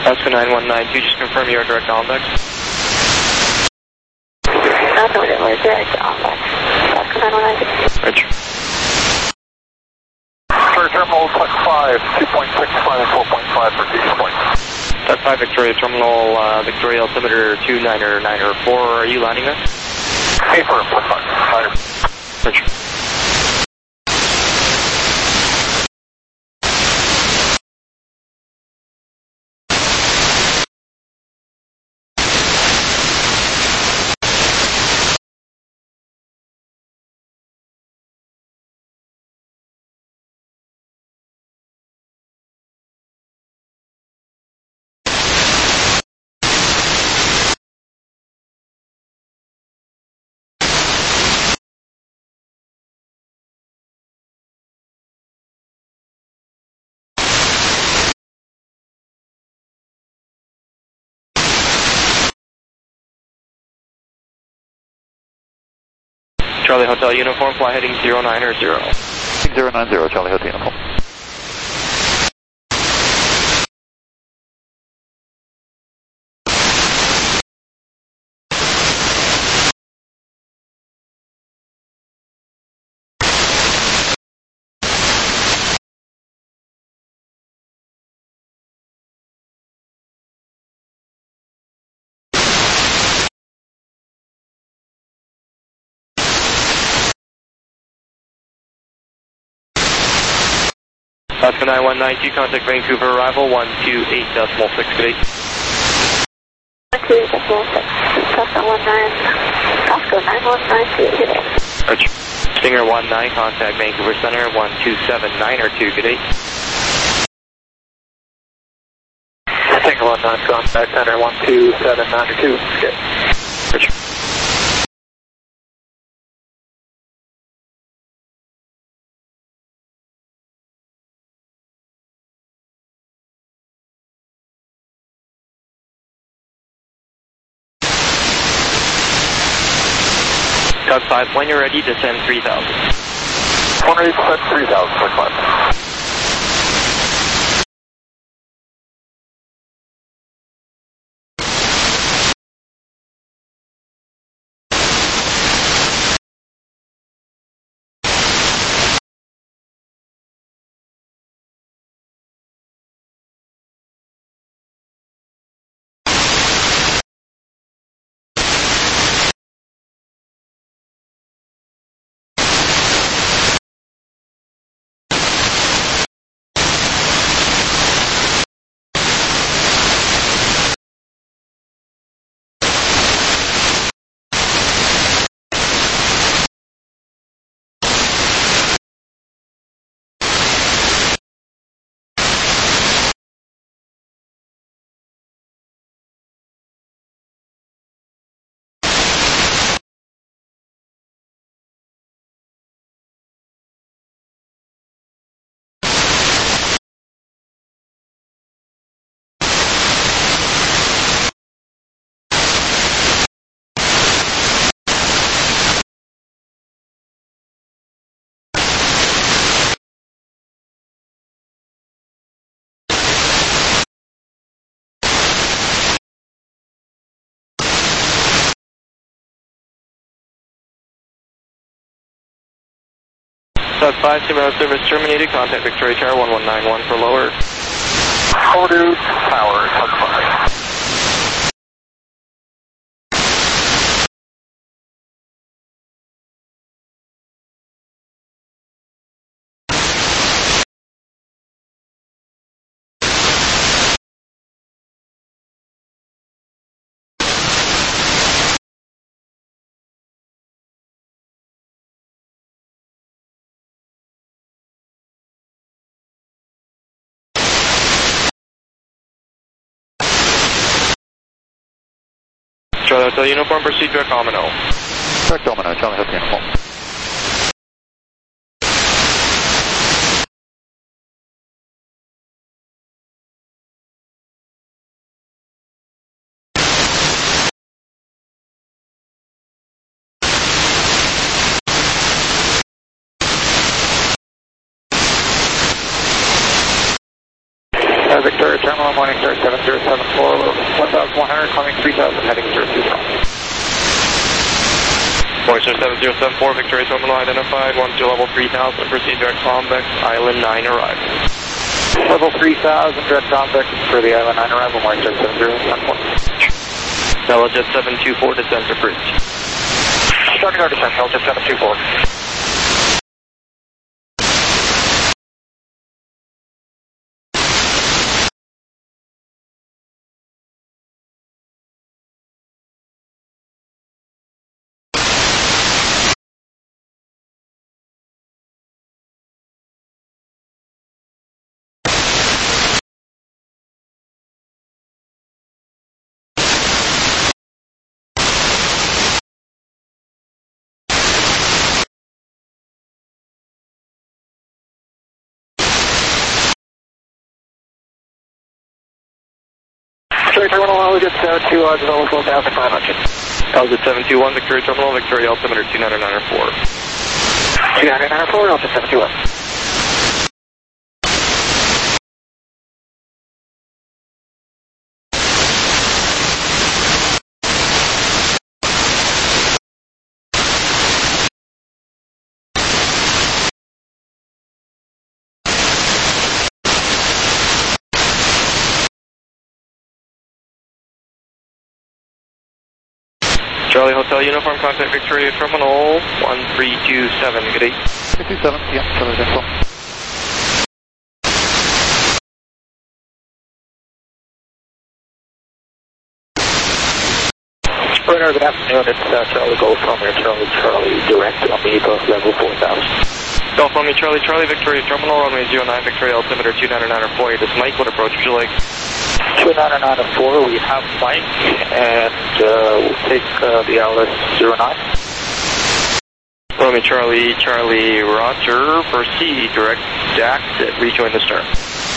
Oscar 9192, just confirm your direct contact. Nothing, we're direct contact. Oscar 9192. Roger. For terminal Tuck 5, 2.65 and 4.5 for East Point. Tuck 5 Victoria Terminal, Victoria altimeter 29994. Are you landing there? Hey, for 5. Roger. Charlie Hotel Uniform, fly heading 090. 090, Charlie Hotel Uniform. Oscar 9192, contact Vancouver arrival 128.6 128.6, Cessna 19, Oscar 9192. Roger. Stinger 19, contact Vancouver Center 127.902, good day. Stinger 19, contact Center 12792. Good. Roger. Tuck 5, when you're ready, descend 3000. When ready, descend 3000 for climb. Tuck 5, Subaru service terminated, contact Victoria Tower 1191 for lower. Overdue power, Tuck 5. Charlie Hotel Uniform, proceed direct Domino. Direct Domino, Charlie Hotel Uniform. Victoria Terminal, Morningstar 7074, 1100, climbing 3000, heading 020. Morningstar 7074, Victoria Terminal identified, 1 to level 3000, proceed direct convex, Island 9 arrival. Level 3000, direct convex for the Island 9 arrival, Morningstar 7074. Helijet 724, descent approved. Starting our descent, Helijet 724. Victoria Terminal, Helijet 72, develop 1500. Helijet 721, Victoria Terminal, Victoria altimeter 2994. 2994, Helijet 721. Charlie Hotel Uniform, contact Victoria Terminal 1327, good day. 227, yeah, Charlie Dental. Sprinter, good afternoon, it's Charlie Golf from here, Charlie direct on the Eco level 4000. Golf Romeo Charlie, Charlie, Victoria Terminal, runway 09, Victoria altimeter 2994, this is Mike, what approach would you like? 2994, we have Mike, and we'll take the LS 09. Romeo Charlie, Charlie, Roger, proceed, direct exit, rejoin the stern.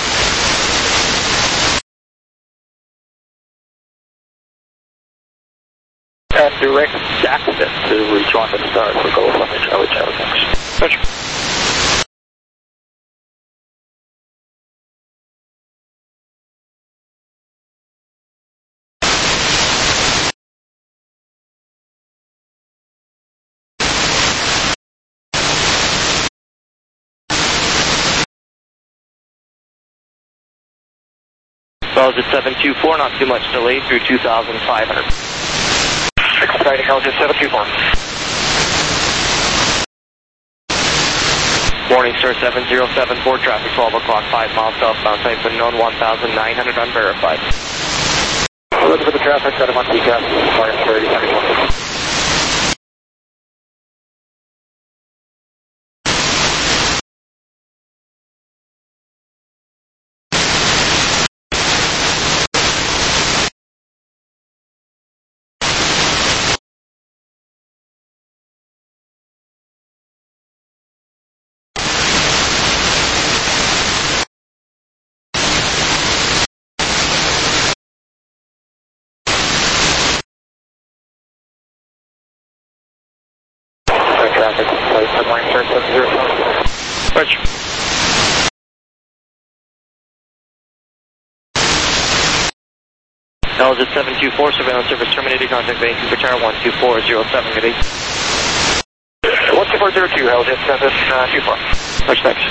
And direct exit to rejoin the start for Golf Romeo Charlie, Charlie, thanks. Roger. Helijet 724, not too much delay through 2,500. Expediting Helijet 724. Morningstar 7074, traffic 12 o'clock, 5 miles southbound, type unknown, 1,900 unverified. Looking for the traffic, set him on TCAS, Morning 3091. Traffic, Morningstar 704. Roger. Helijet 724, surveillance service terminated, contact Vancouver Tower 12407, good day. 12402, Helijet 724. Roger, thanks.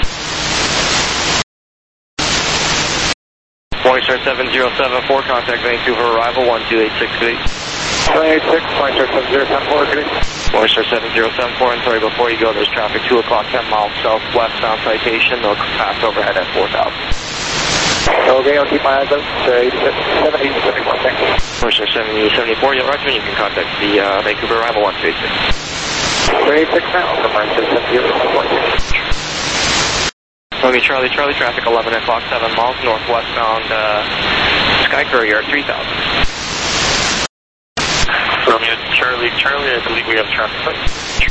Morningstar 7074, contact Vancouver arrival 1286, good day. 186, Morningstar 7074, good day. Morningstar 7074, and sorry, before you go, there's traffic 2 o'clock, 10 miles southwestbound citation, they'll pass overhead at 4,000. Okay, I'll keep my eyes out. 7074, thanks. Morningstar 7074, yeah, Roger, you can contact the Vancouver arrival 1286. 386 now, from Morningstar 7074. Romeo Charlie, Charlie, traffic 11 o'clock, 7 miles northwestbound Sky Courier 3000. Romeo Charlie, Charlie, I believe we have traffic.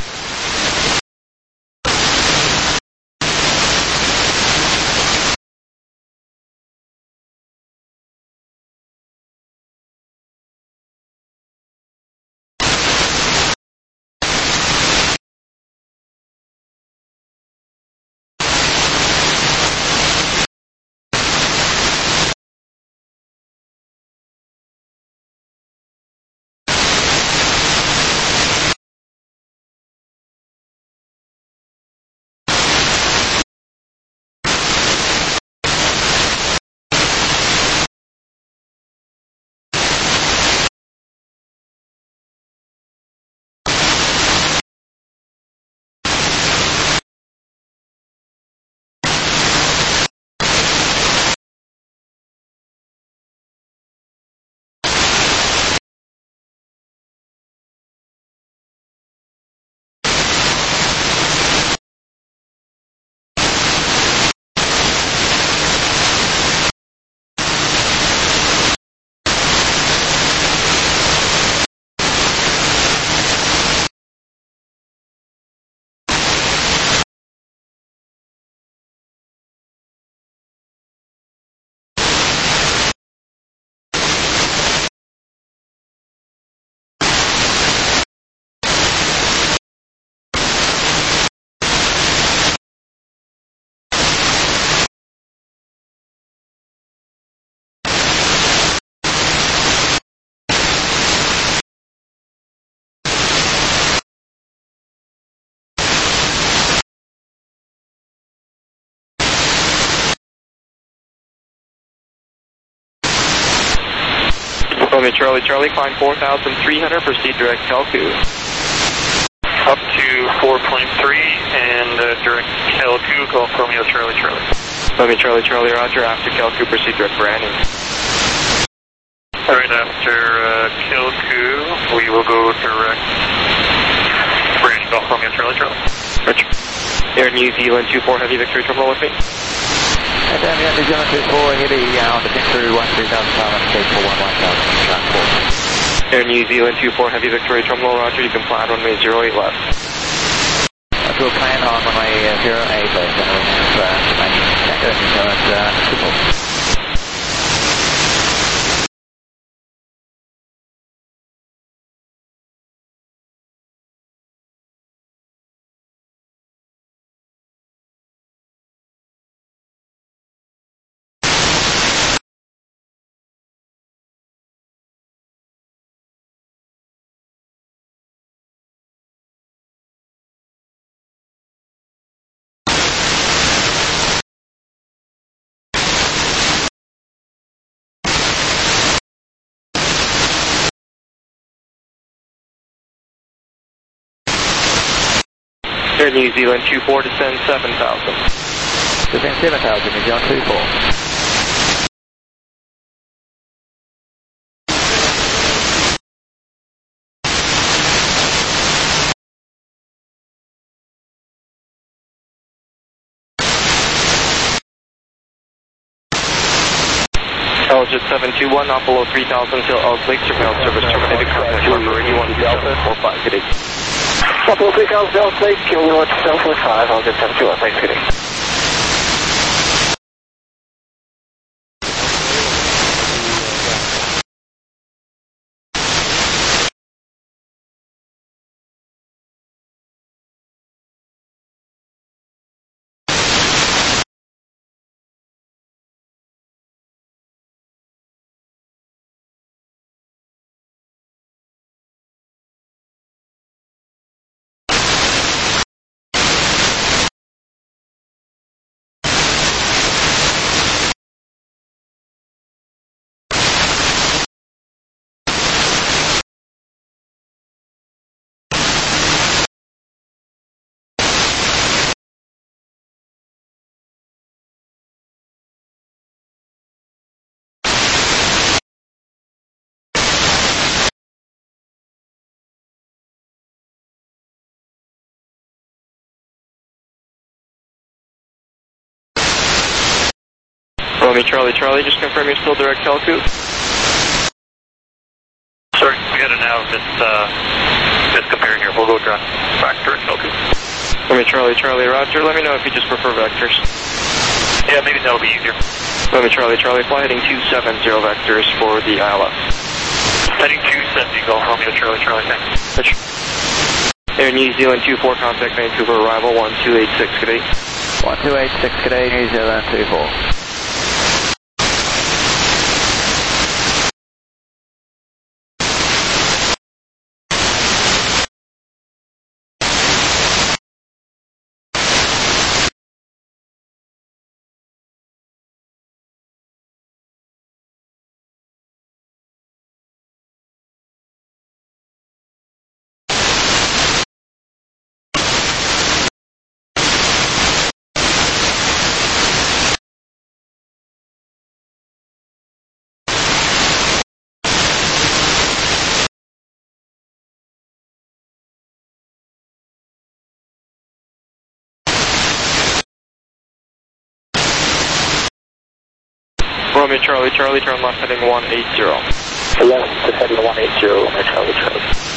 Romeo Charlie Charlie, climb 4,300, proceed direct Calcu. Up to 4.3 and direct Calcu, Golf Romeo Charlie Charlie. Romeo Charlie Charlie, roger, after Calcu, proceed direct Brandon. Right after Calcu, we will go direct Brandon, Golf Romeo Charlie Charlie. Roger. Air New Zealand 24 Heavy Victory Terminal with me. And then New Zealand 24 Heavy on the pin through 13,500, stage for 11,000, transport. Air New Zealand 24 Heavy Victory Terminal, roger, you can plan runway 08 left. We'll plan on runway 08 left, and we have remaining Tango New Zealand support. Air New Zealand 24, descend 7,000. Descend 7,000, New Zealand 24. Jet 721, not below 3,000 till Elk Lake, surveillance service terminated, contact Harbour 814745, good day. Up below 3,000 Elk Lake, Kilo 745, I'll get 721, thanks, good day. Romeo Charlie Charlie, just confirm you're still direct Calcu. Sorry, we had an out, just comparing here. We'll go back direct Calcu. Romeo Charlie Charlie, roger, let me know if you just prefer vectors. Yeah, maybe that'll be easier. Romeo Charlie Charlie, fly heading 270 vectors for the ILS. Heading 270, Golf Romeo Charlie Charlie, thanks. Roger. Air New Zealand 24, contact Vancouver, arrival 1286, good day. 1286, good day, New Zealand 24. Romeo Charlie Charlie, turn left heading 180. Left heading 180, Romeo Charlie Charlie.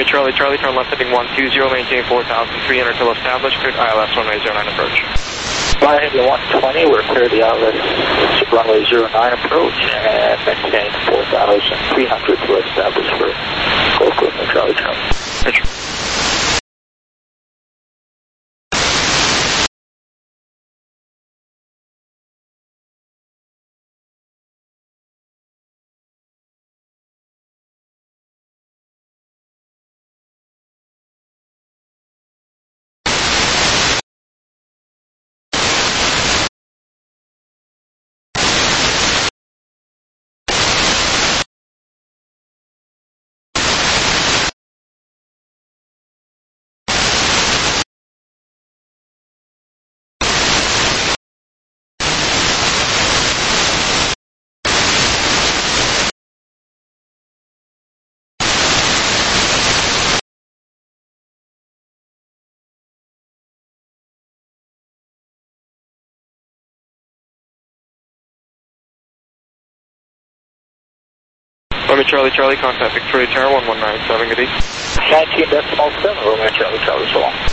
Romeo Charlie, Charlie, turn left heading 120, maintain 4,300 till established, cleared ILS runway 09 approach. Fly ahead to 120, we're clear the ILS runway 09 approach, and maintain 4,300 to establish for Golf Romeo Charlie, Charlie. Roger. Romeo Charlie, Charlie, contact Victoria Tower 1197, good evening. 19.7, Romeo Charlie, Charlie, so long.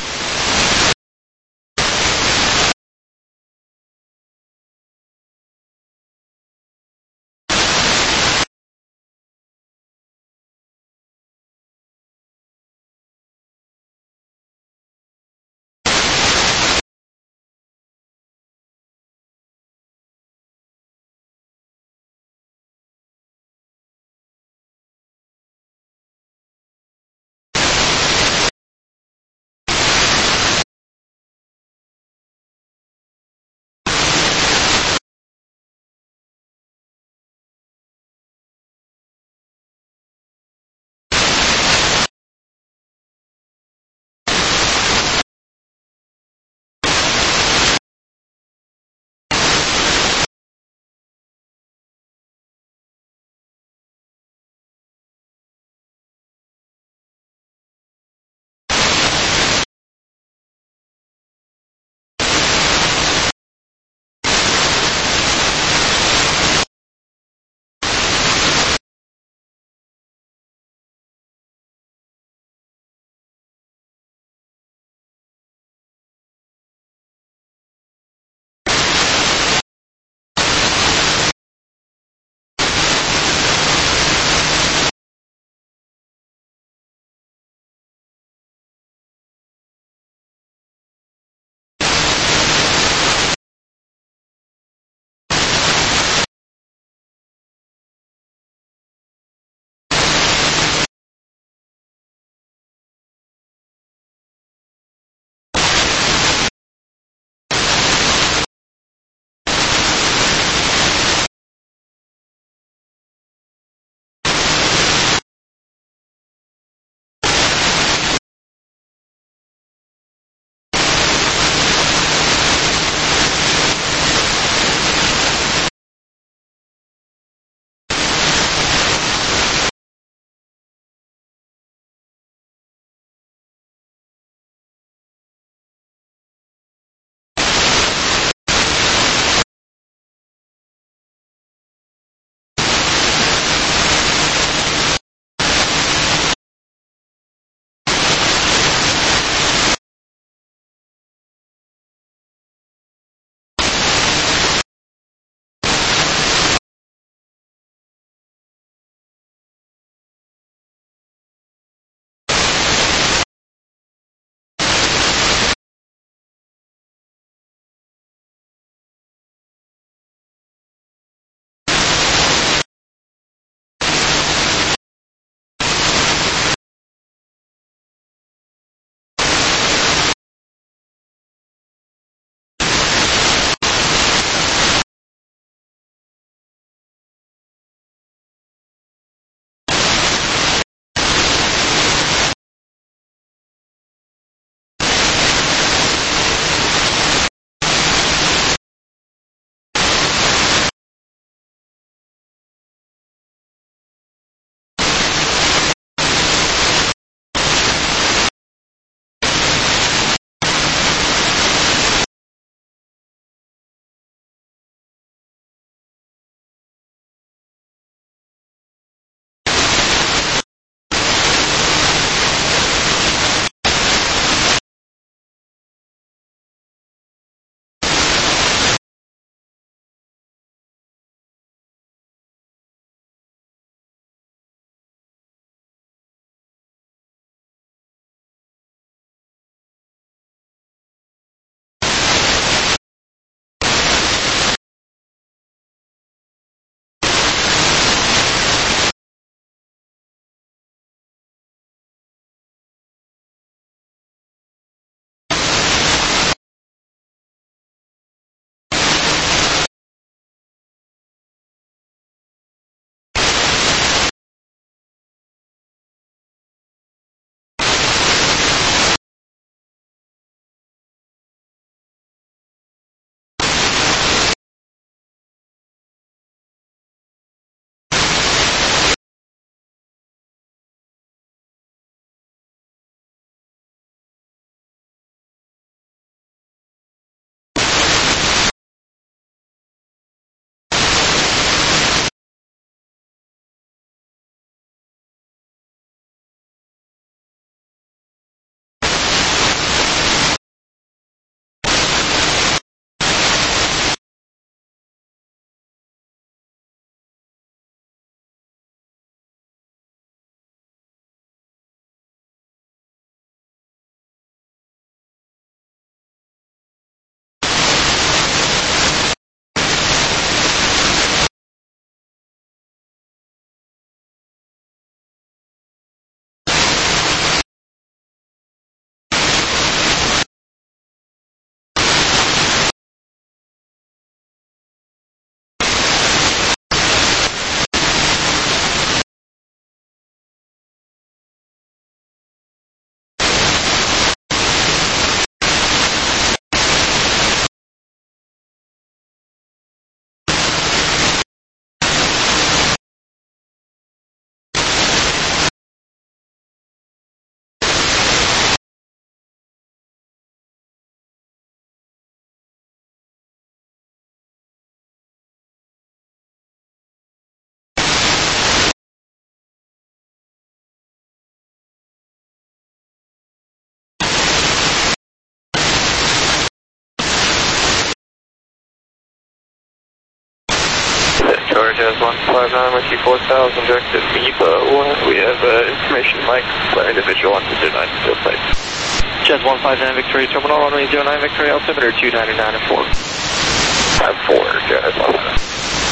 Tower Jazz 159 with you 4000, directed MEPA 1. We have information Mike, individual on 09 field site. Jazz 159 Victoria Terminal, runway 09 Victoria, altimeter 299 and 4. 54, Jazz 159.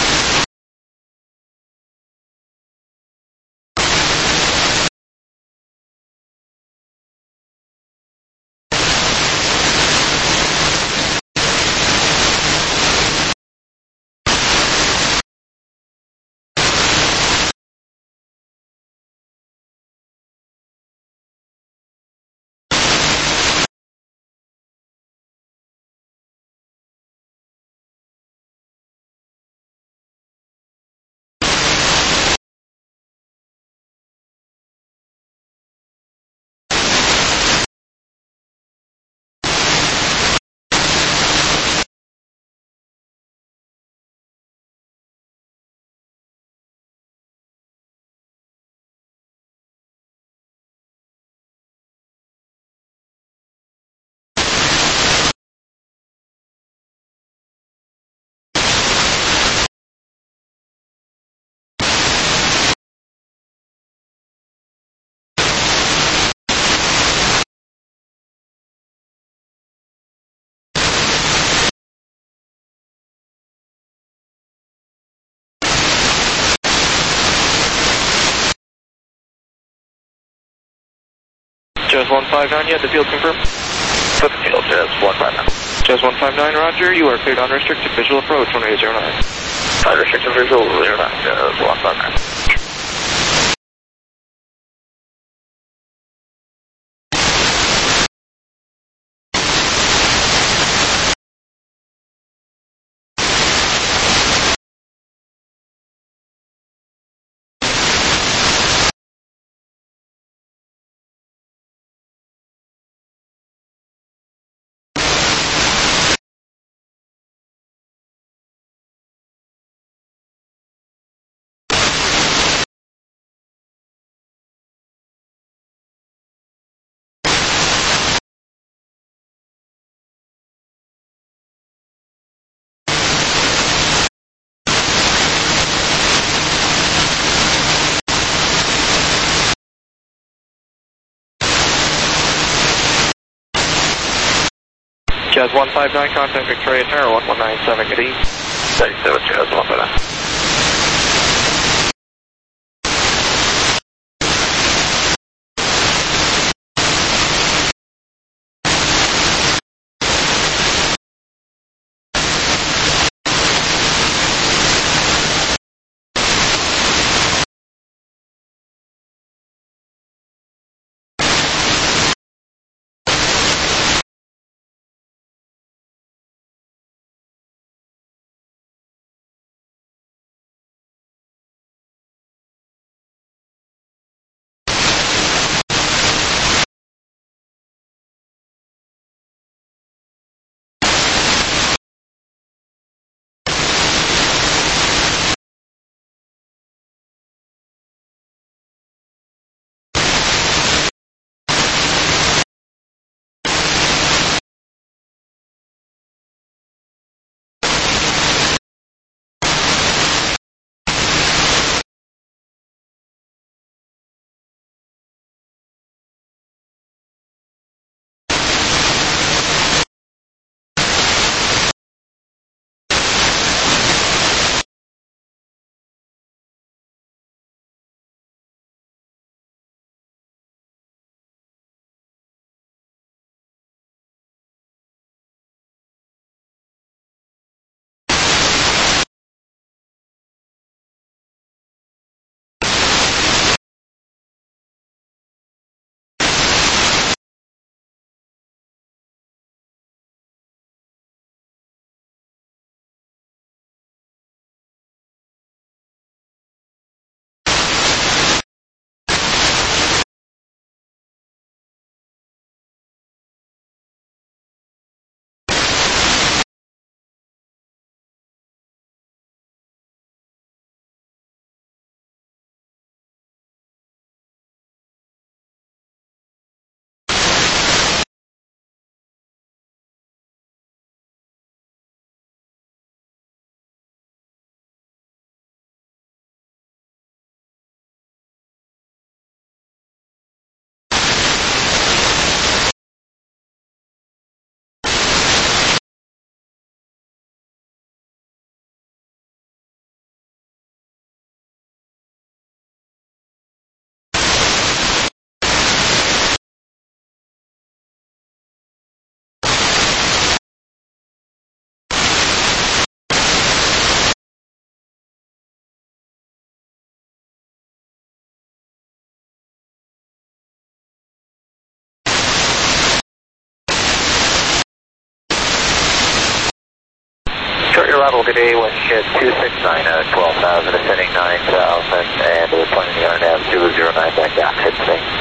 Jazz 159, yeah, the field confirmed. For the field, Jazz 159. Jazz 159, roger, you are cleared unrestricted visual approach, 1809. Unrestricted visual, 09, Jazz 159. Jazz 159, contact Victoria Tower 1197, good evening. 37, Jazz 159. arrival, good day, Westjet 269 at 12,000, ascending 9,000, and we're planning the RNAV 009 back to exit.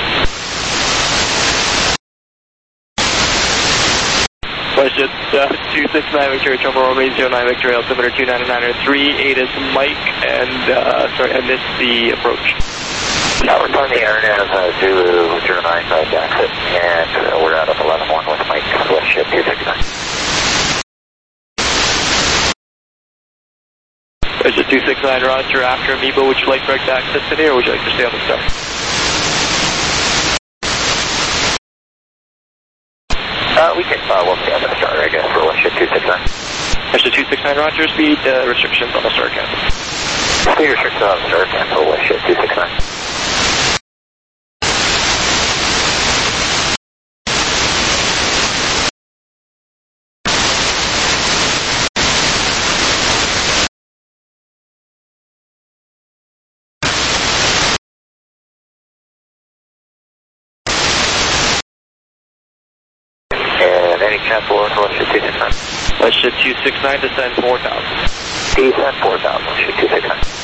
Westjet 269 Victoria, Terminal Runway 09 Victoria, altimeter 299.3, is Mike, and sorry, I missed the approach. We're planning the RNAV Zulu 09 back to exit, and we're out of 11-1 with Mike, Westjet 269. Westjet 269, roger, after Amoeba, would you like direct access today, or would you like to stay on the star? We can, we'll stay on the star, I guess, for Westjet 269. Westjet 269, roger, speed restrictions on the star cancel. Speed restrictions on the star cancel, Westjet 269. And any chance for Westjet 269? Westjet 269, descend 4,000. Descend 4,000, Westjet 269.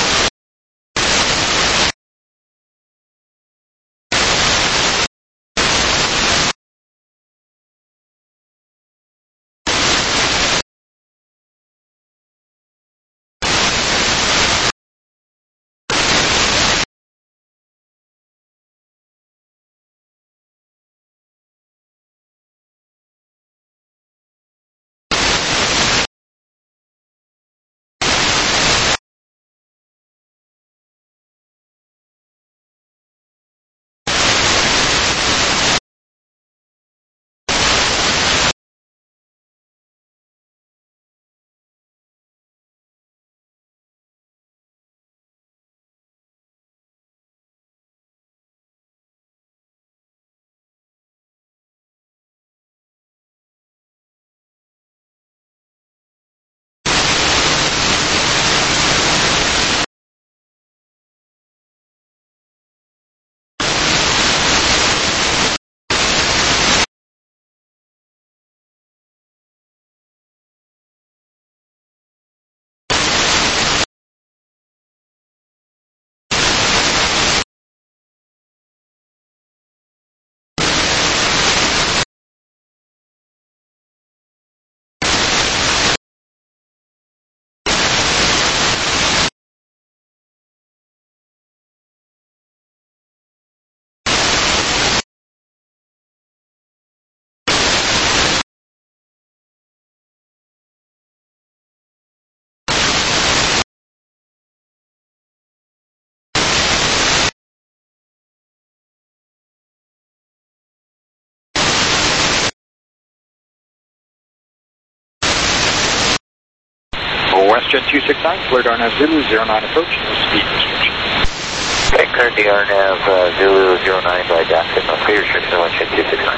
Westjet 269, cleared RNAV Zulu 09 approach, no speed restriction. Okay, cleared the RNAV Zulu 09 by exit, no speed restriction, Westjet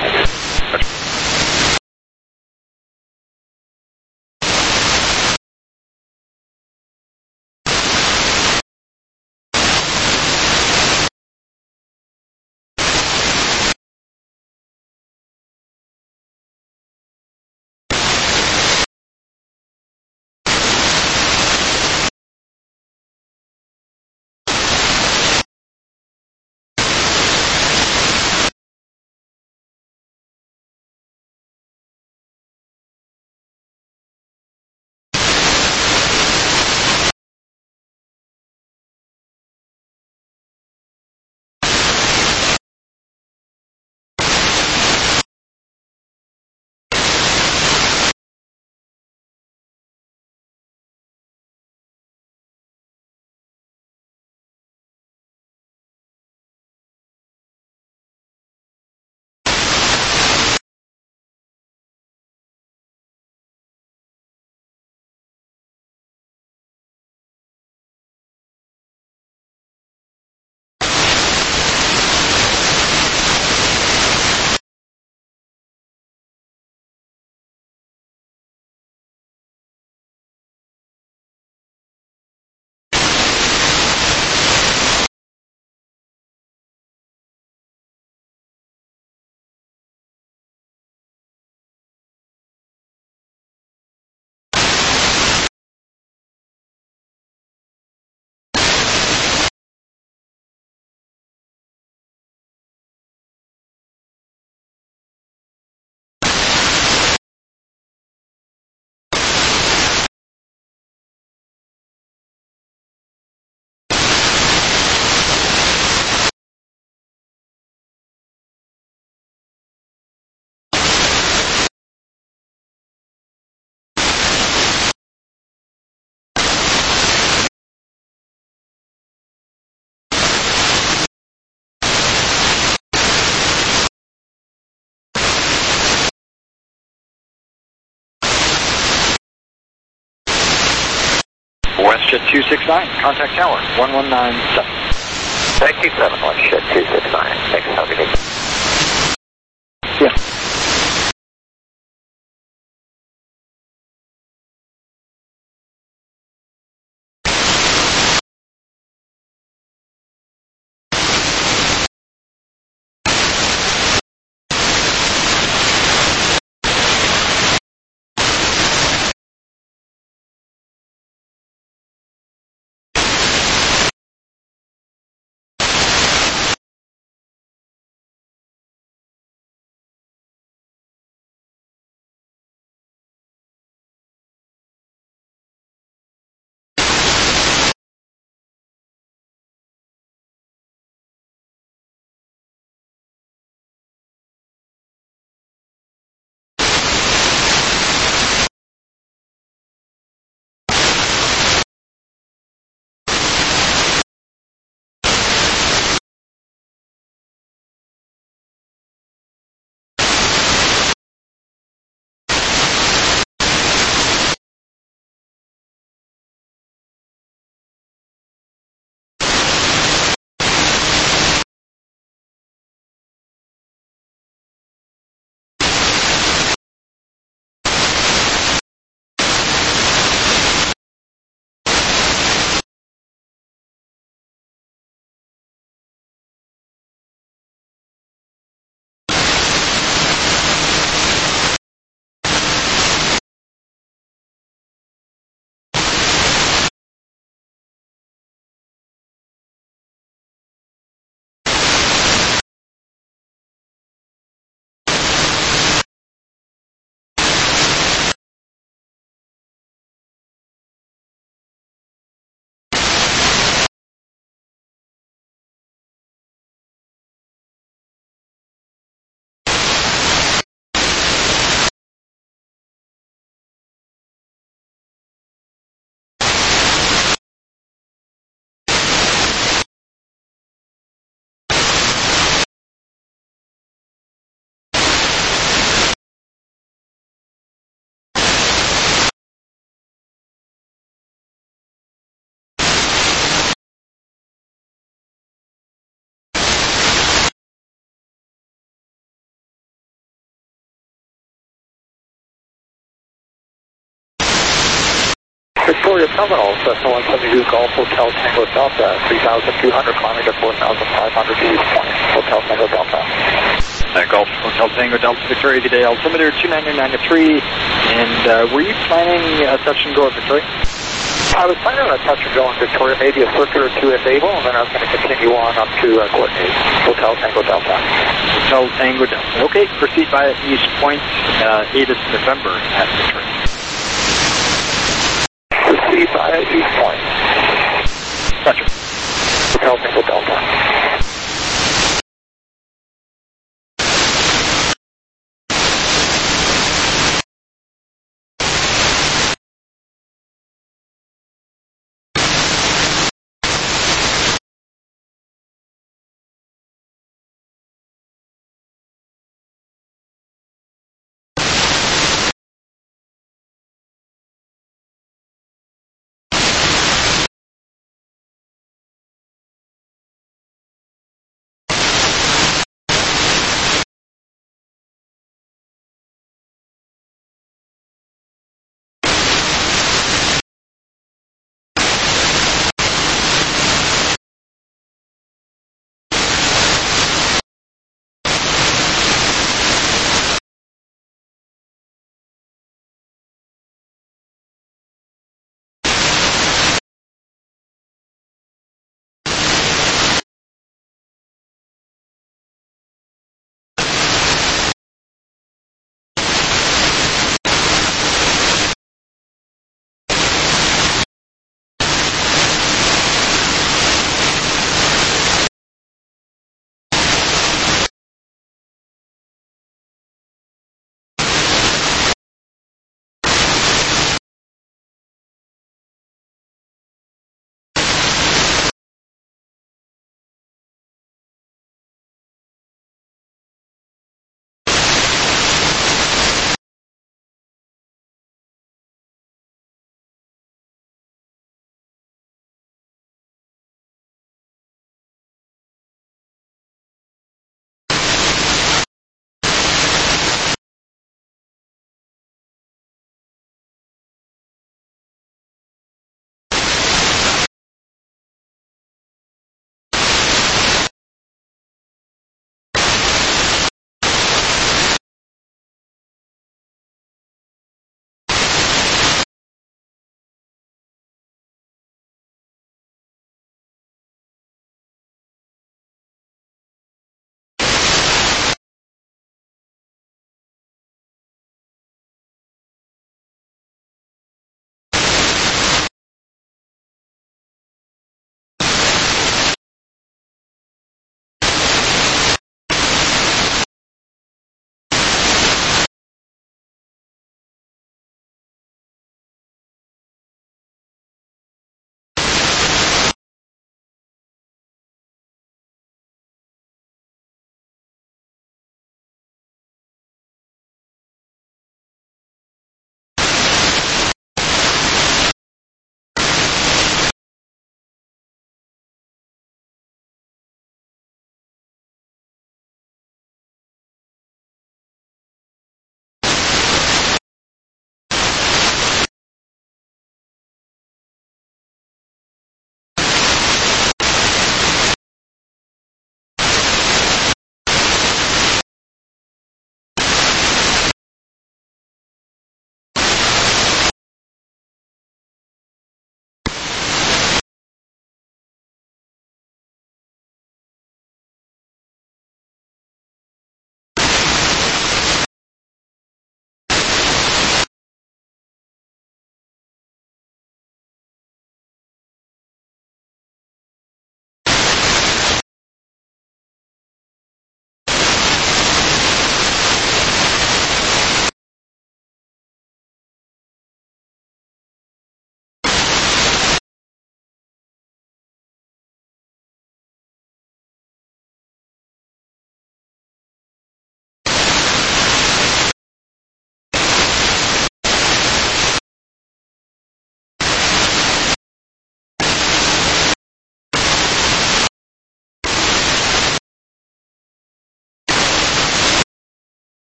269. WestJet 269, contact tower 1197. Thank you, 71, Jet 269. Thanks, have a good day. Yeah. Victoria Terminal, Cessna 172 Golf Hotel Tango Delta, 3,200 climbing to 4,500 feet, Hotel Tango Delta. Golf Hotel Tango Delta Victoria, good day, altimeter 299-3, and were you planning a touch and go at Victoria? I was planning on a touch and go in Victoria, maybe a circuit or two at Able, and then I was going to continue on up to Courtney, Hotel Tango Delta. Hotel Tango Delta. Okay, proceed via East Point, 8th November at Victoria. Proceed via East Point. Gotcha. Hotel Tango Delta.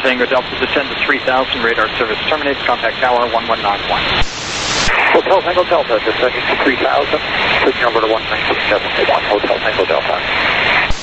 Tango Delta, descend to 3000, radar service terminates, contact tower 1191. Hotel Tango Delta, descending to 3000, switch number to 197.1, Hotel Tango Delta.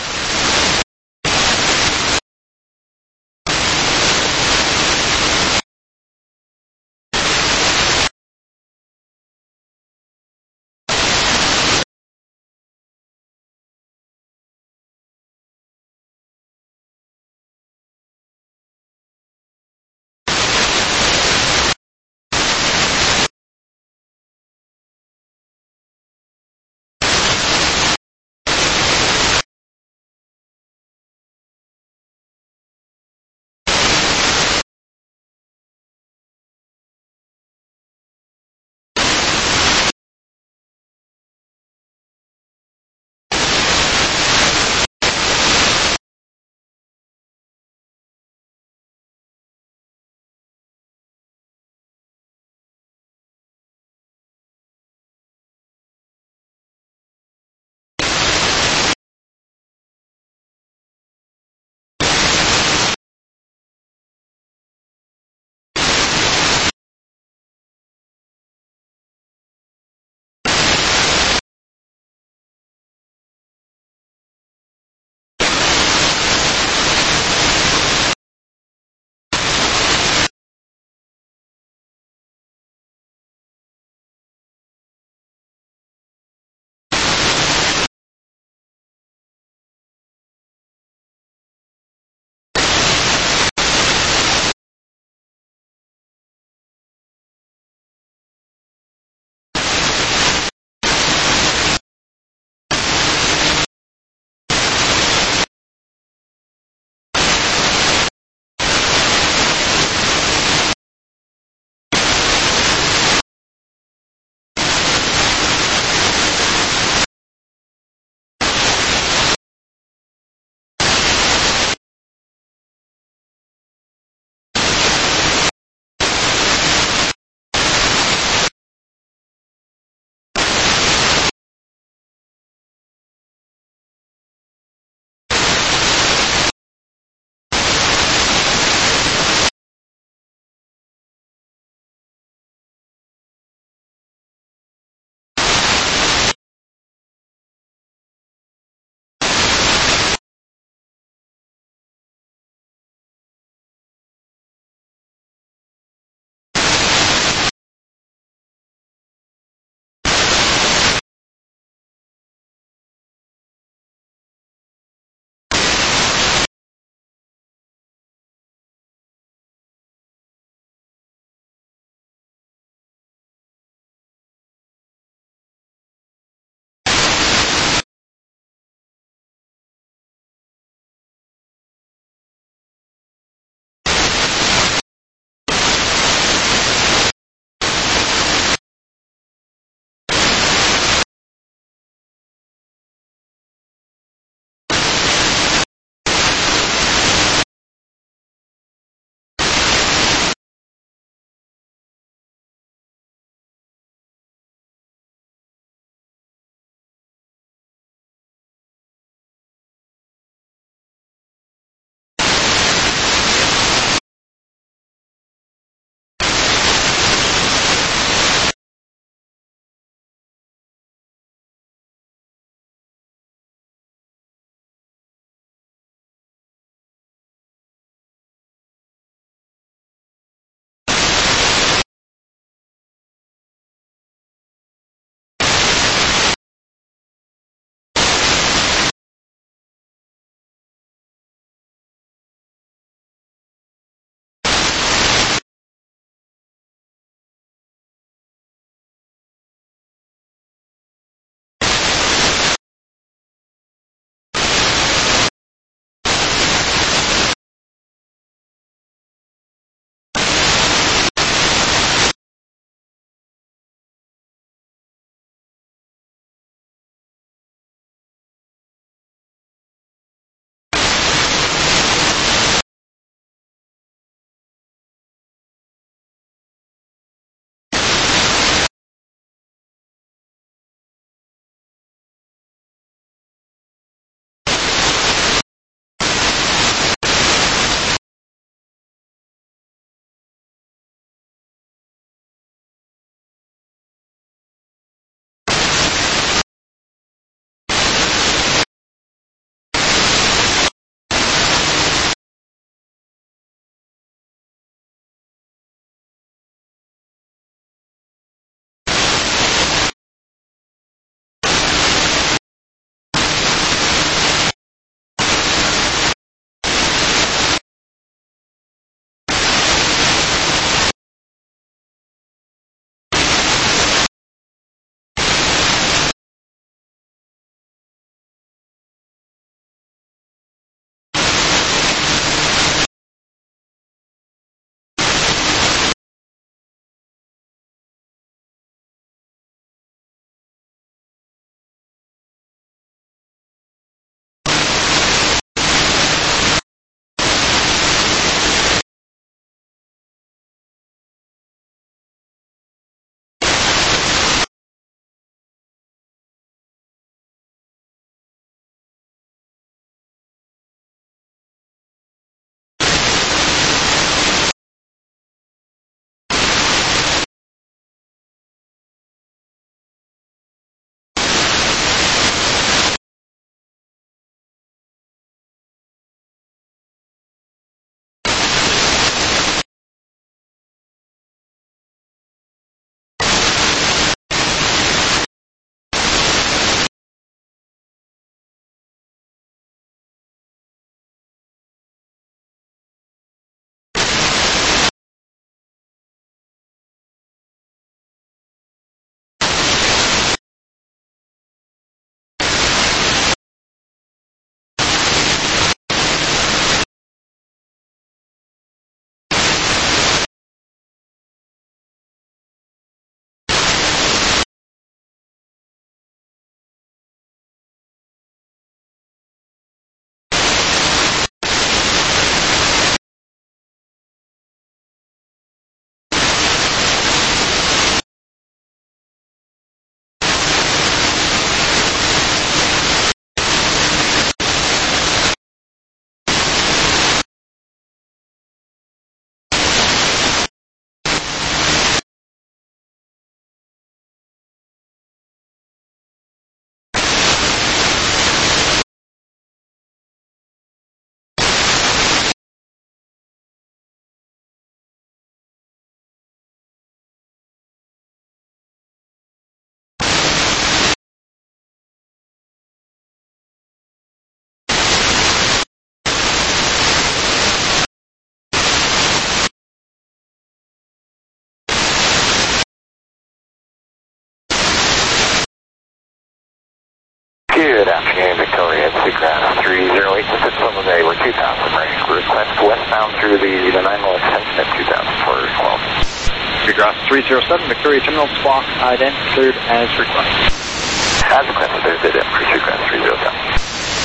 through the 910 at 2000 for well. Regraph 307, Victoria Terminal, squawk, ident, cleared as requested. As requested, there's ident for Regraph 307.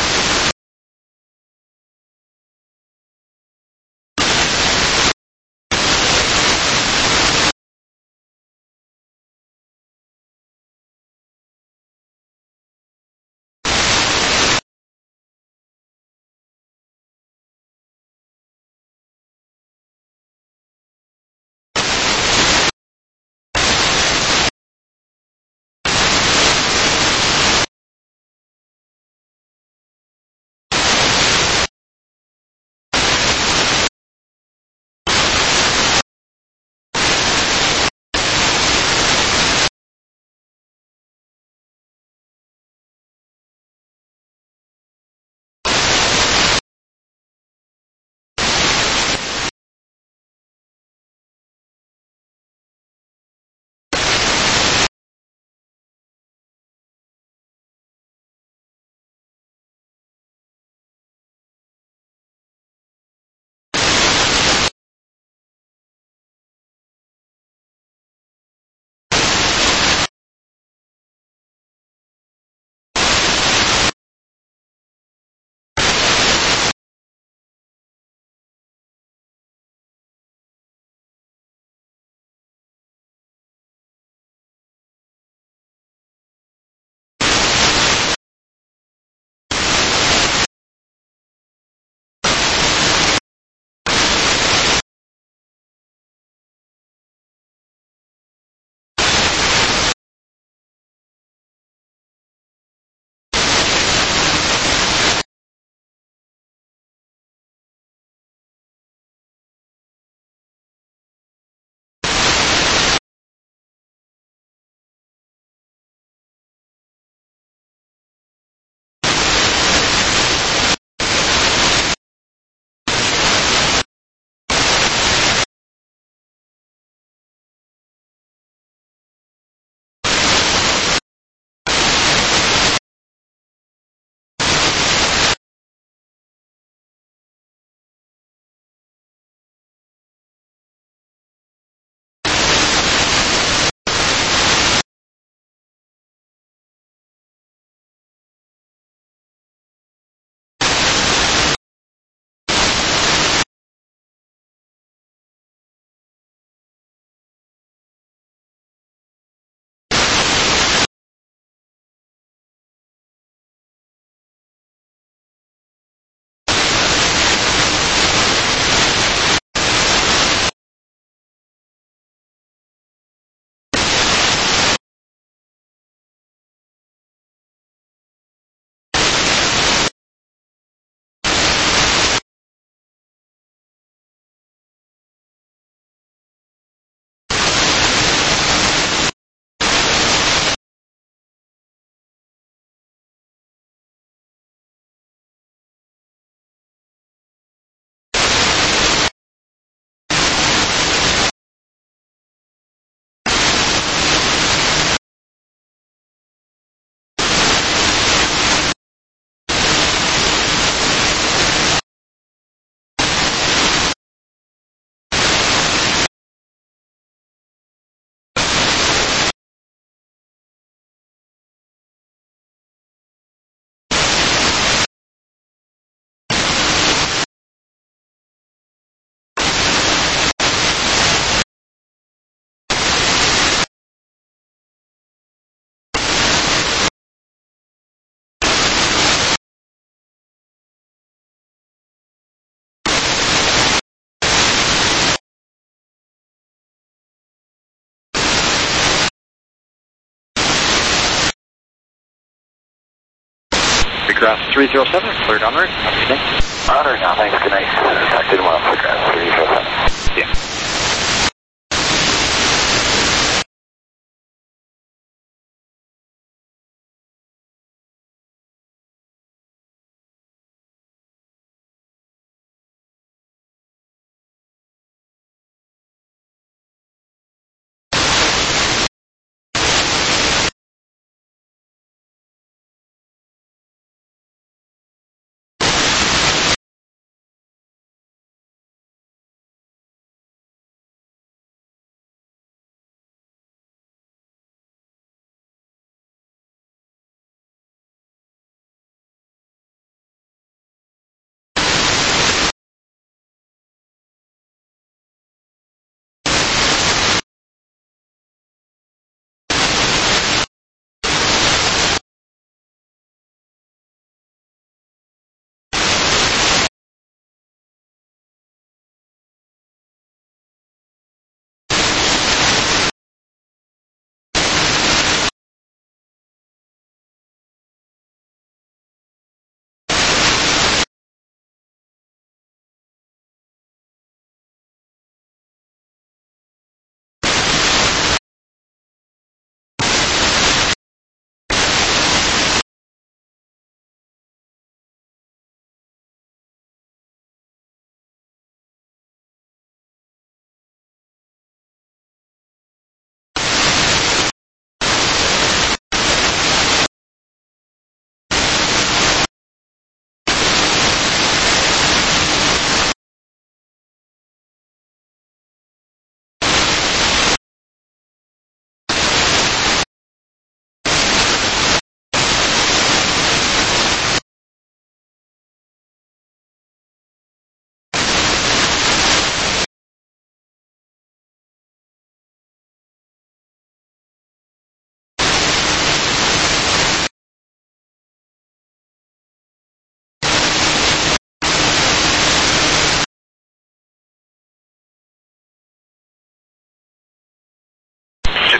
Regraph 307, cleared en route. Have a good day. On route now, thanks, good night. Talk to you tomorrow, Regraph 307. Yeah.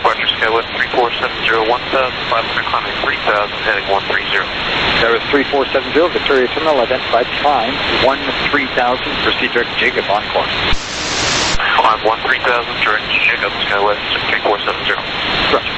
departure Skywest 3470, 1,500 climbing 3,000, heading 130. That was 3470, Victoria Terminal, identified climb 13,000, proceed direct to Jacob on course. Climb 13,000, direct to Jacob, Skywest 3470. Roger.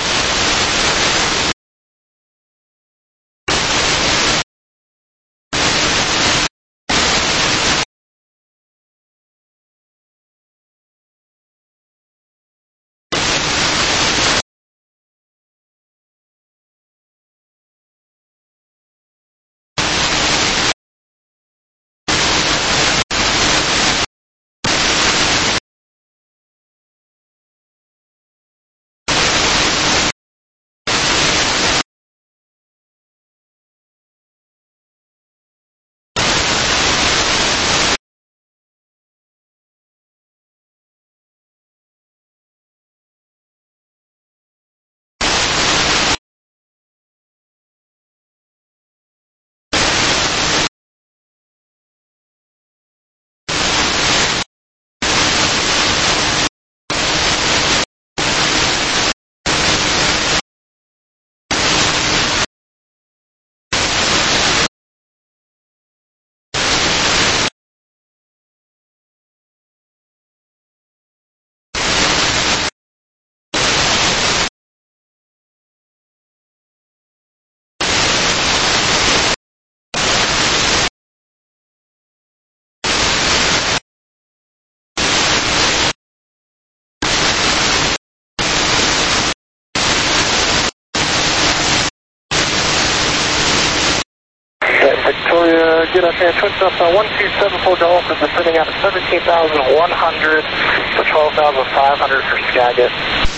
Victoria, get up here, twin stuff 1274 Golf is descending out of 17,100 for 12,500 for Skagit.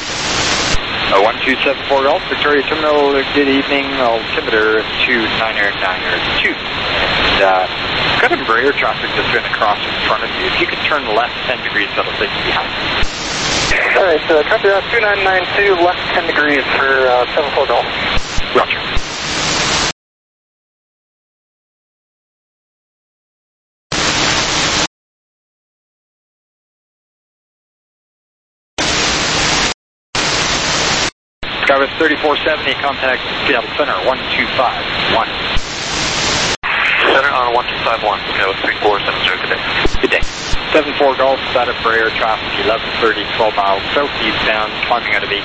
1274 Golf, Victoria Terminal, good evening, altimeter 29902. And got a Embraer traffic that's going to cross in front of you. If you could turn left 10 degrees, that'll take you behind. Alright, so copy that 2992, left 10 degrees for 74 Golf. Roger. Skywest 3470, contact Seattle Center, 1251. Center on 1251, Skywest 3470, good day. Good day. 74 Golf, out of Embraer traffic, 1130, 12 miles southeastbound, climbing out of 8,000.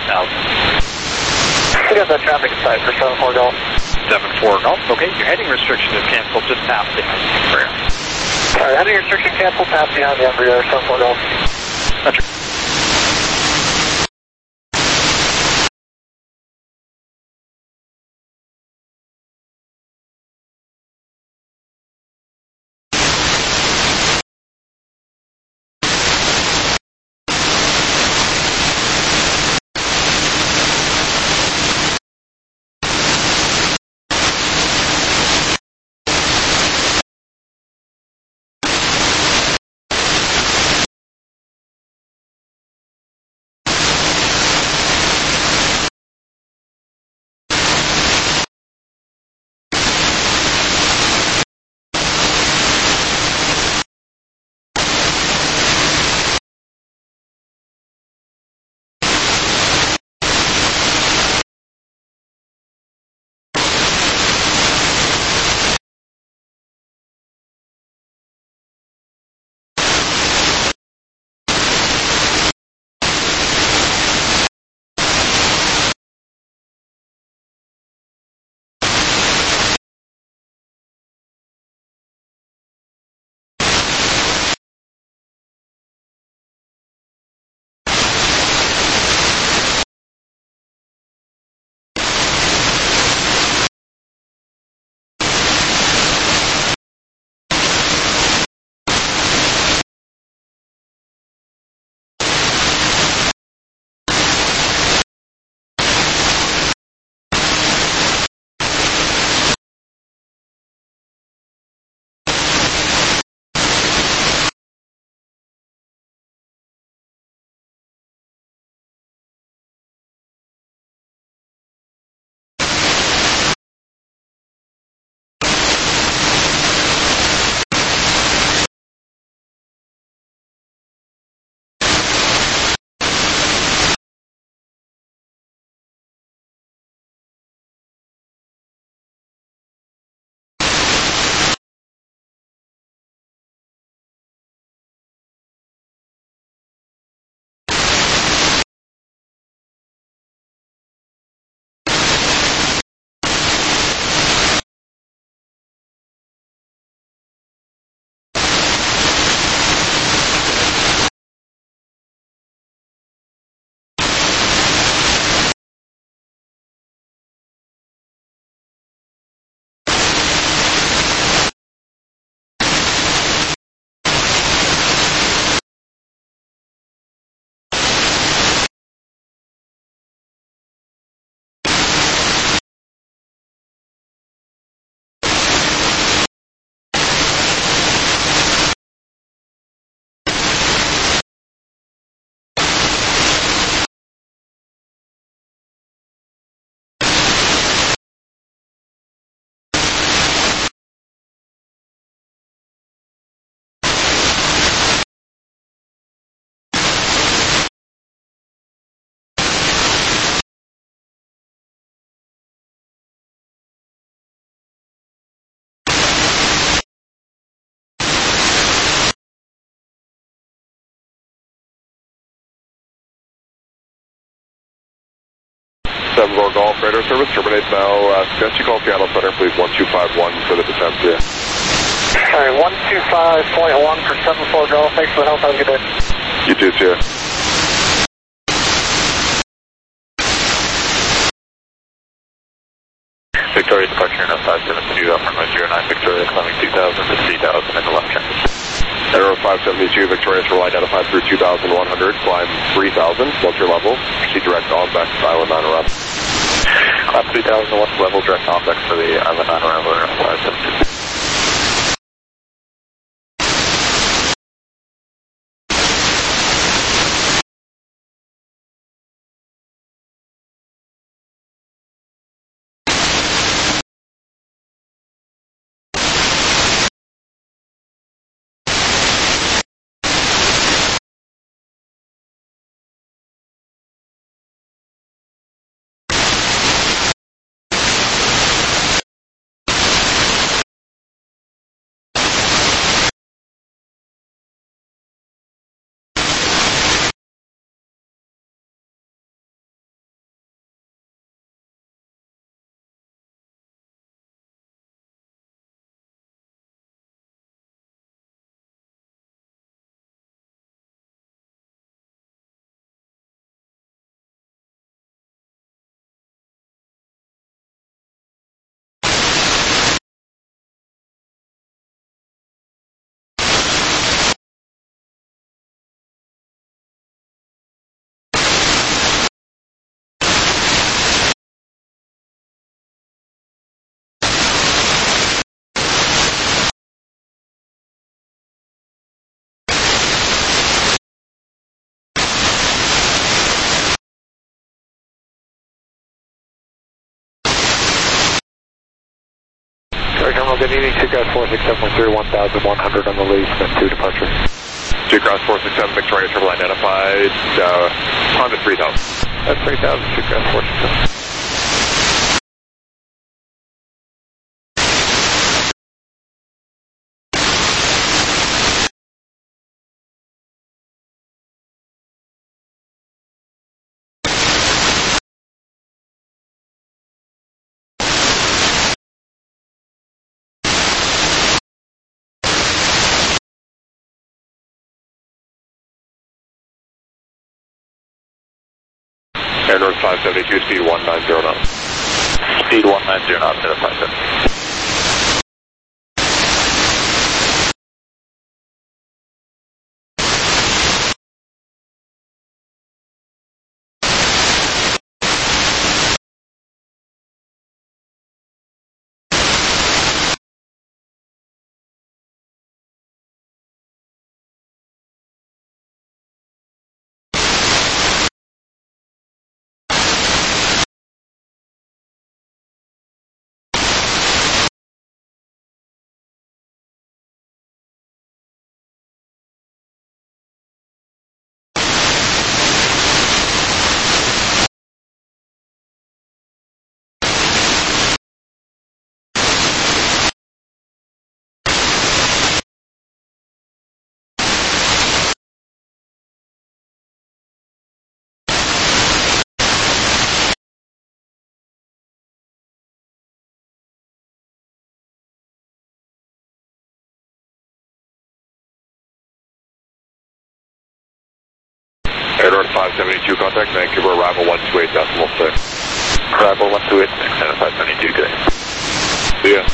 We got that traffic site for 74 Golf. 74 Golf, okay, your heading restriction is canceled just past the Embraer. Alright, heading restriction canceled, pass behind the Embraer, 74 Golf. Roger. 7 Golf radar service, terminate now. Suggest you call Seattle Center, please, 1251 for the descent here. Alright, 125.1 for 74 Golf. Thanks for the help. Have a good day. You too, sir. Victoria departure in 572 up runway 09, Victoria climbing 2000 to 3000 in the left turn. Aero 572, Victoria will identify through 2100, climb 3000, what's your level? Proceed direct on back to Island 9 around. Climb 3000, what's level direct on back for the Island 9 around 572. Good evening, Seacross 467 1100 on the lead, then 2 departure. Seacross 467, Victoria Triple identified, on to 3000. That's 3000, Seacross 467. Air North 572, speed 190 knots. Speed 190 knots at a 570. Air North 572, contact Vancouver, arrival 128.6. Arrival 128.6 and 572, good. See ya.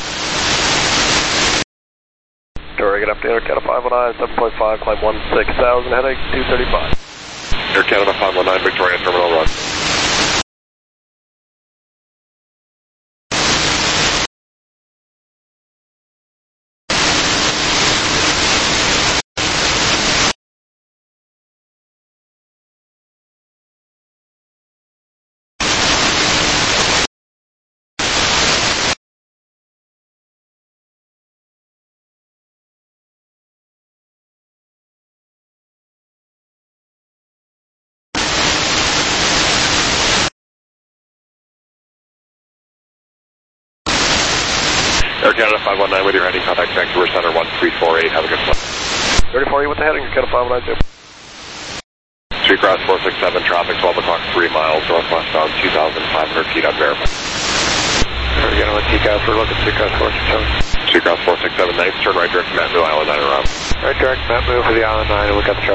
Victoria, get up to Air Canada 519, 7.5, climb 16,000, heading 235. Air Canada 519, Victoria, terminal run. Air Canada 519 with your heading, contact Vancouver Center 1348, have a good flight. 34, with the heading, Air Canada 519. Street Cross 467, traffic 12 o'clock, 3 miles northwestbound, 2,500 feet unverified. We're going to TCAS, we're looking Street Cross 467. Street Cross 467, nice, turn right direct Manville Island 9 around. Right direct Manville for the Island 9, and look at the traffic.